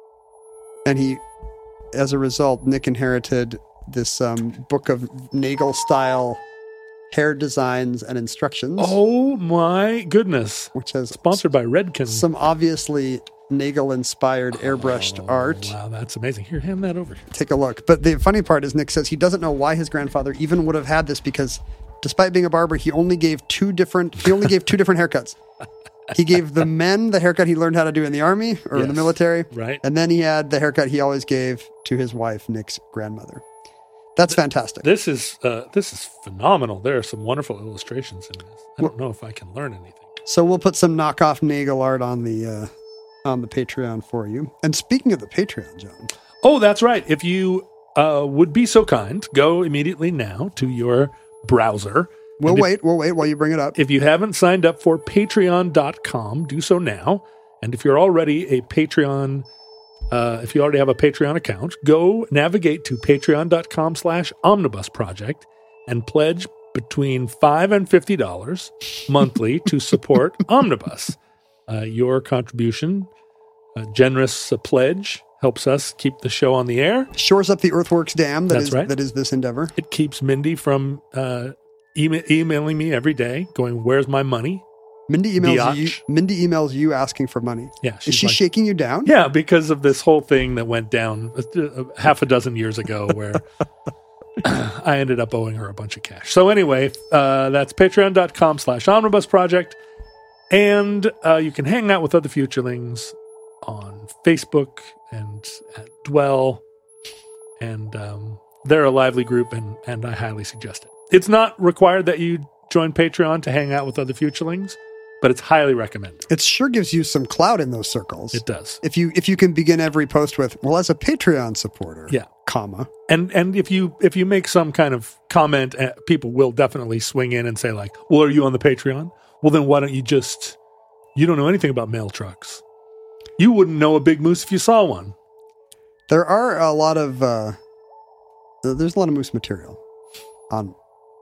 he, as a result, Nick inherited this book of Nagel-style hair designs and instructions. Oh my goodness! Which has sponsored by Redken. Some obviously Nagel-inspired airbrushed art. Wow, that's amazing. Here, hand that over. Take a look. But the funny part is Nick says he doesn't know why his grandfather even would have had this because, despite being a barber, he only gave two different haircuts. He gave the men the haircut he learned how to do in the army or in the military, right? And then he had the haircut he always gave to his wife, Nick's grandmother. That's fantastic. This is phenomenal. There are some wonderful illustrations in this. I don't know if I can learn anything. So we'll put some knockoff Nagel art on the Patreon for you. And speaking of the Patreon, John. Oh, that's right. If you would be so kind, go immediately now to your browser. We'll wait while you bring it up. If you haven't signed up for patreon.com, do so now. And if you're already a Patreon, if you already have a Patreon account, go navigate to patreon.com/omnibusproject and pledge between $5 and $50 monthly to support Omnibus. Your contribution, a generous pledge, helps us keep the show on the air. Shores up the Earthworks Dam That's right. That is this endeavor. It keeps Mindy from emailing me every day going, "Where's my money?" Mindy emails you asking for money. Yeah. Is she shaking you down? Yeah, because of this whole thing that went down half a dozen years ago where I ended up owing her a bunch of cash. So anyway, that's patreon.com/omnibusproject. And you can hang out with other Futurelings on Facebook and at Dwell. And they're a lively group, and I highly suggest it. It's not required that you join Patreon to hang out with other Futurelings, but it's highly recommended. It sure gives you some clout in those circles. It does. If you can begin every post with, well, as a Patreon supporter, comma. And if you make some kind of comment, people will definitely swing in and say like, well, are you on the Patreon? Well, then why don't you don't know anything about mail trucks. You wouldn't know a big moose if you saw one. There are a lot of, there's a lot of moose material on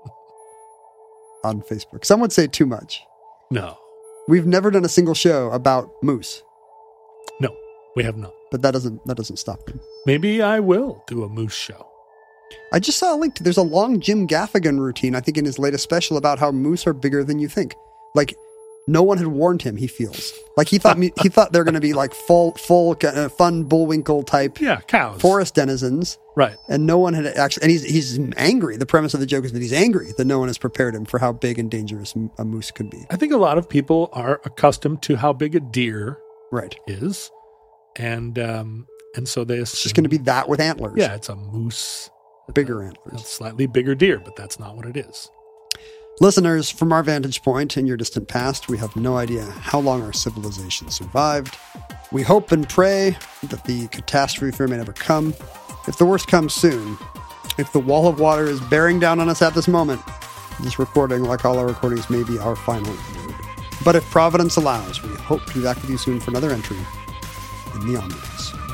Facebook. Some would say too much. No. We've never done a single show about moose. No, we have not. But that doesn't stop them. Maybe I will do a moose show. I just saw a link there's a long Jim Gaffigan routine, I think in his latest special, about how moose are bigger than you think. Like, no one had warned him, he feels. Like, he thought they're going to be like full fun Bullwinkle type cows. Forest denizens. Right. And no one had actually, and he's angry. The premise of the joke is that he's angry that no one has prepared him for how big and dangerous a moose could be. I think a lot of people are accustomed to how big a deer is. And so they assume it's just going to be that with antlers. Yeah, it's a moose. Bigger antlers. A slightly bigger deer, but that's not what it is. Listeners, from our vantage point in your distant past, we have no idea how long our civilization survived. We hope and pray that the catastrophe may never come. If the worst comes soon, if the wall of water is bearing down on us at this moment, this recording, like all our recordings, may be our final word. But if Providence allows, we hope to be back with you soon for another entry in the Omnibus.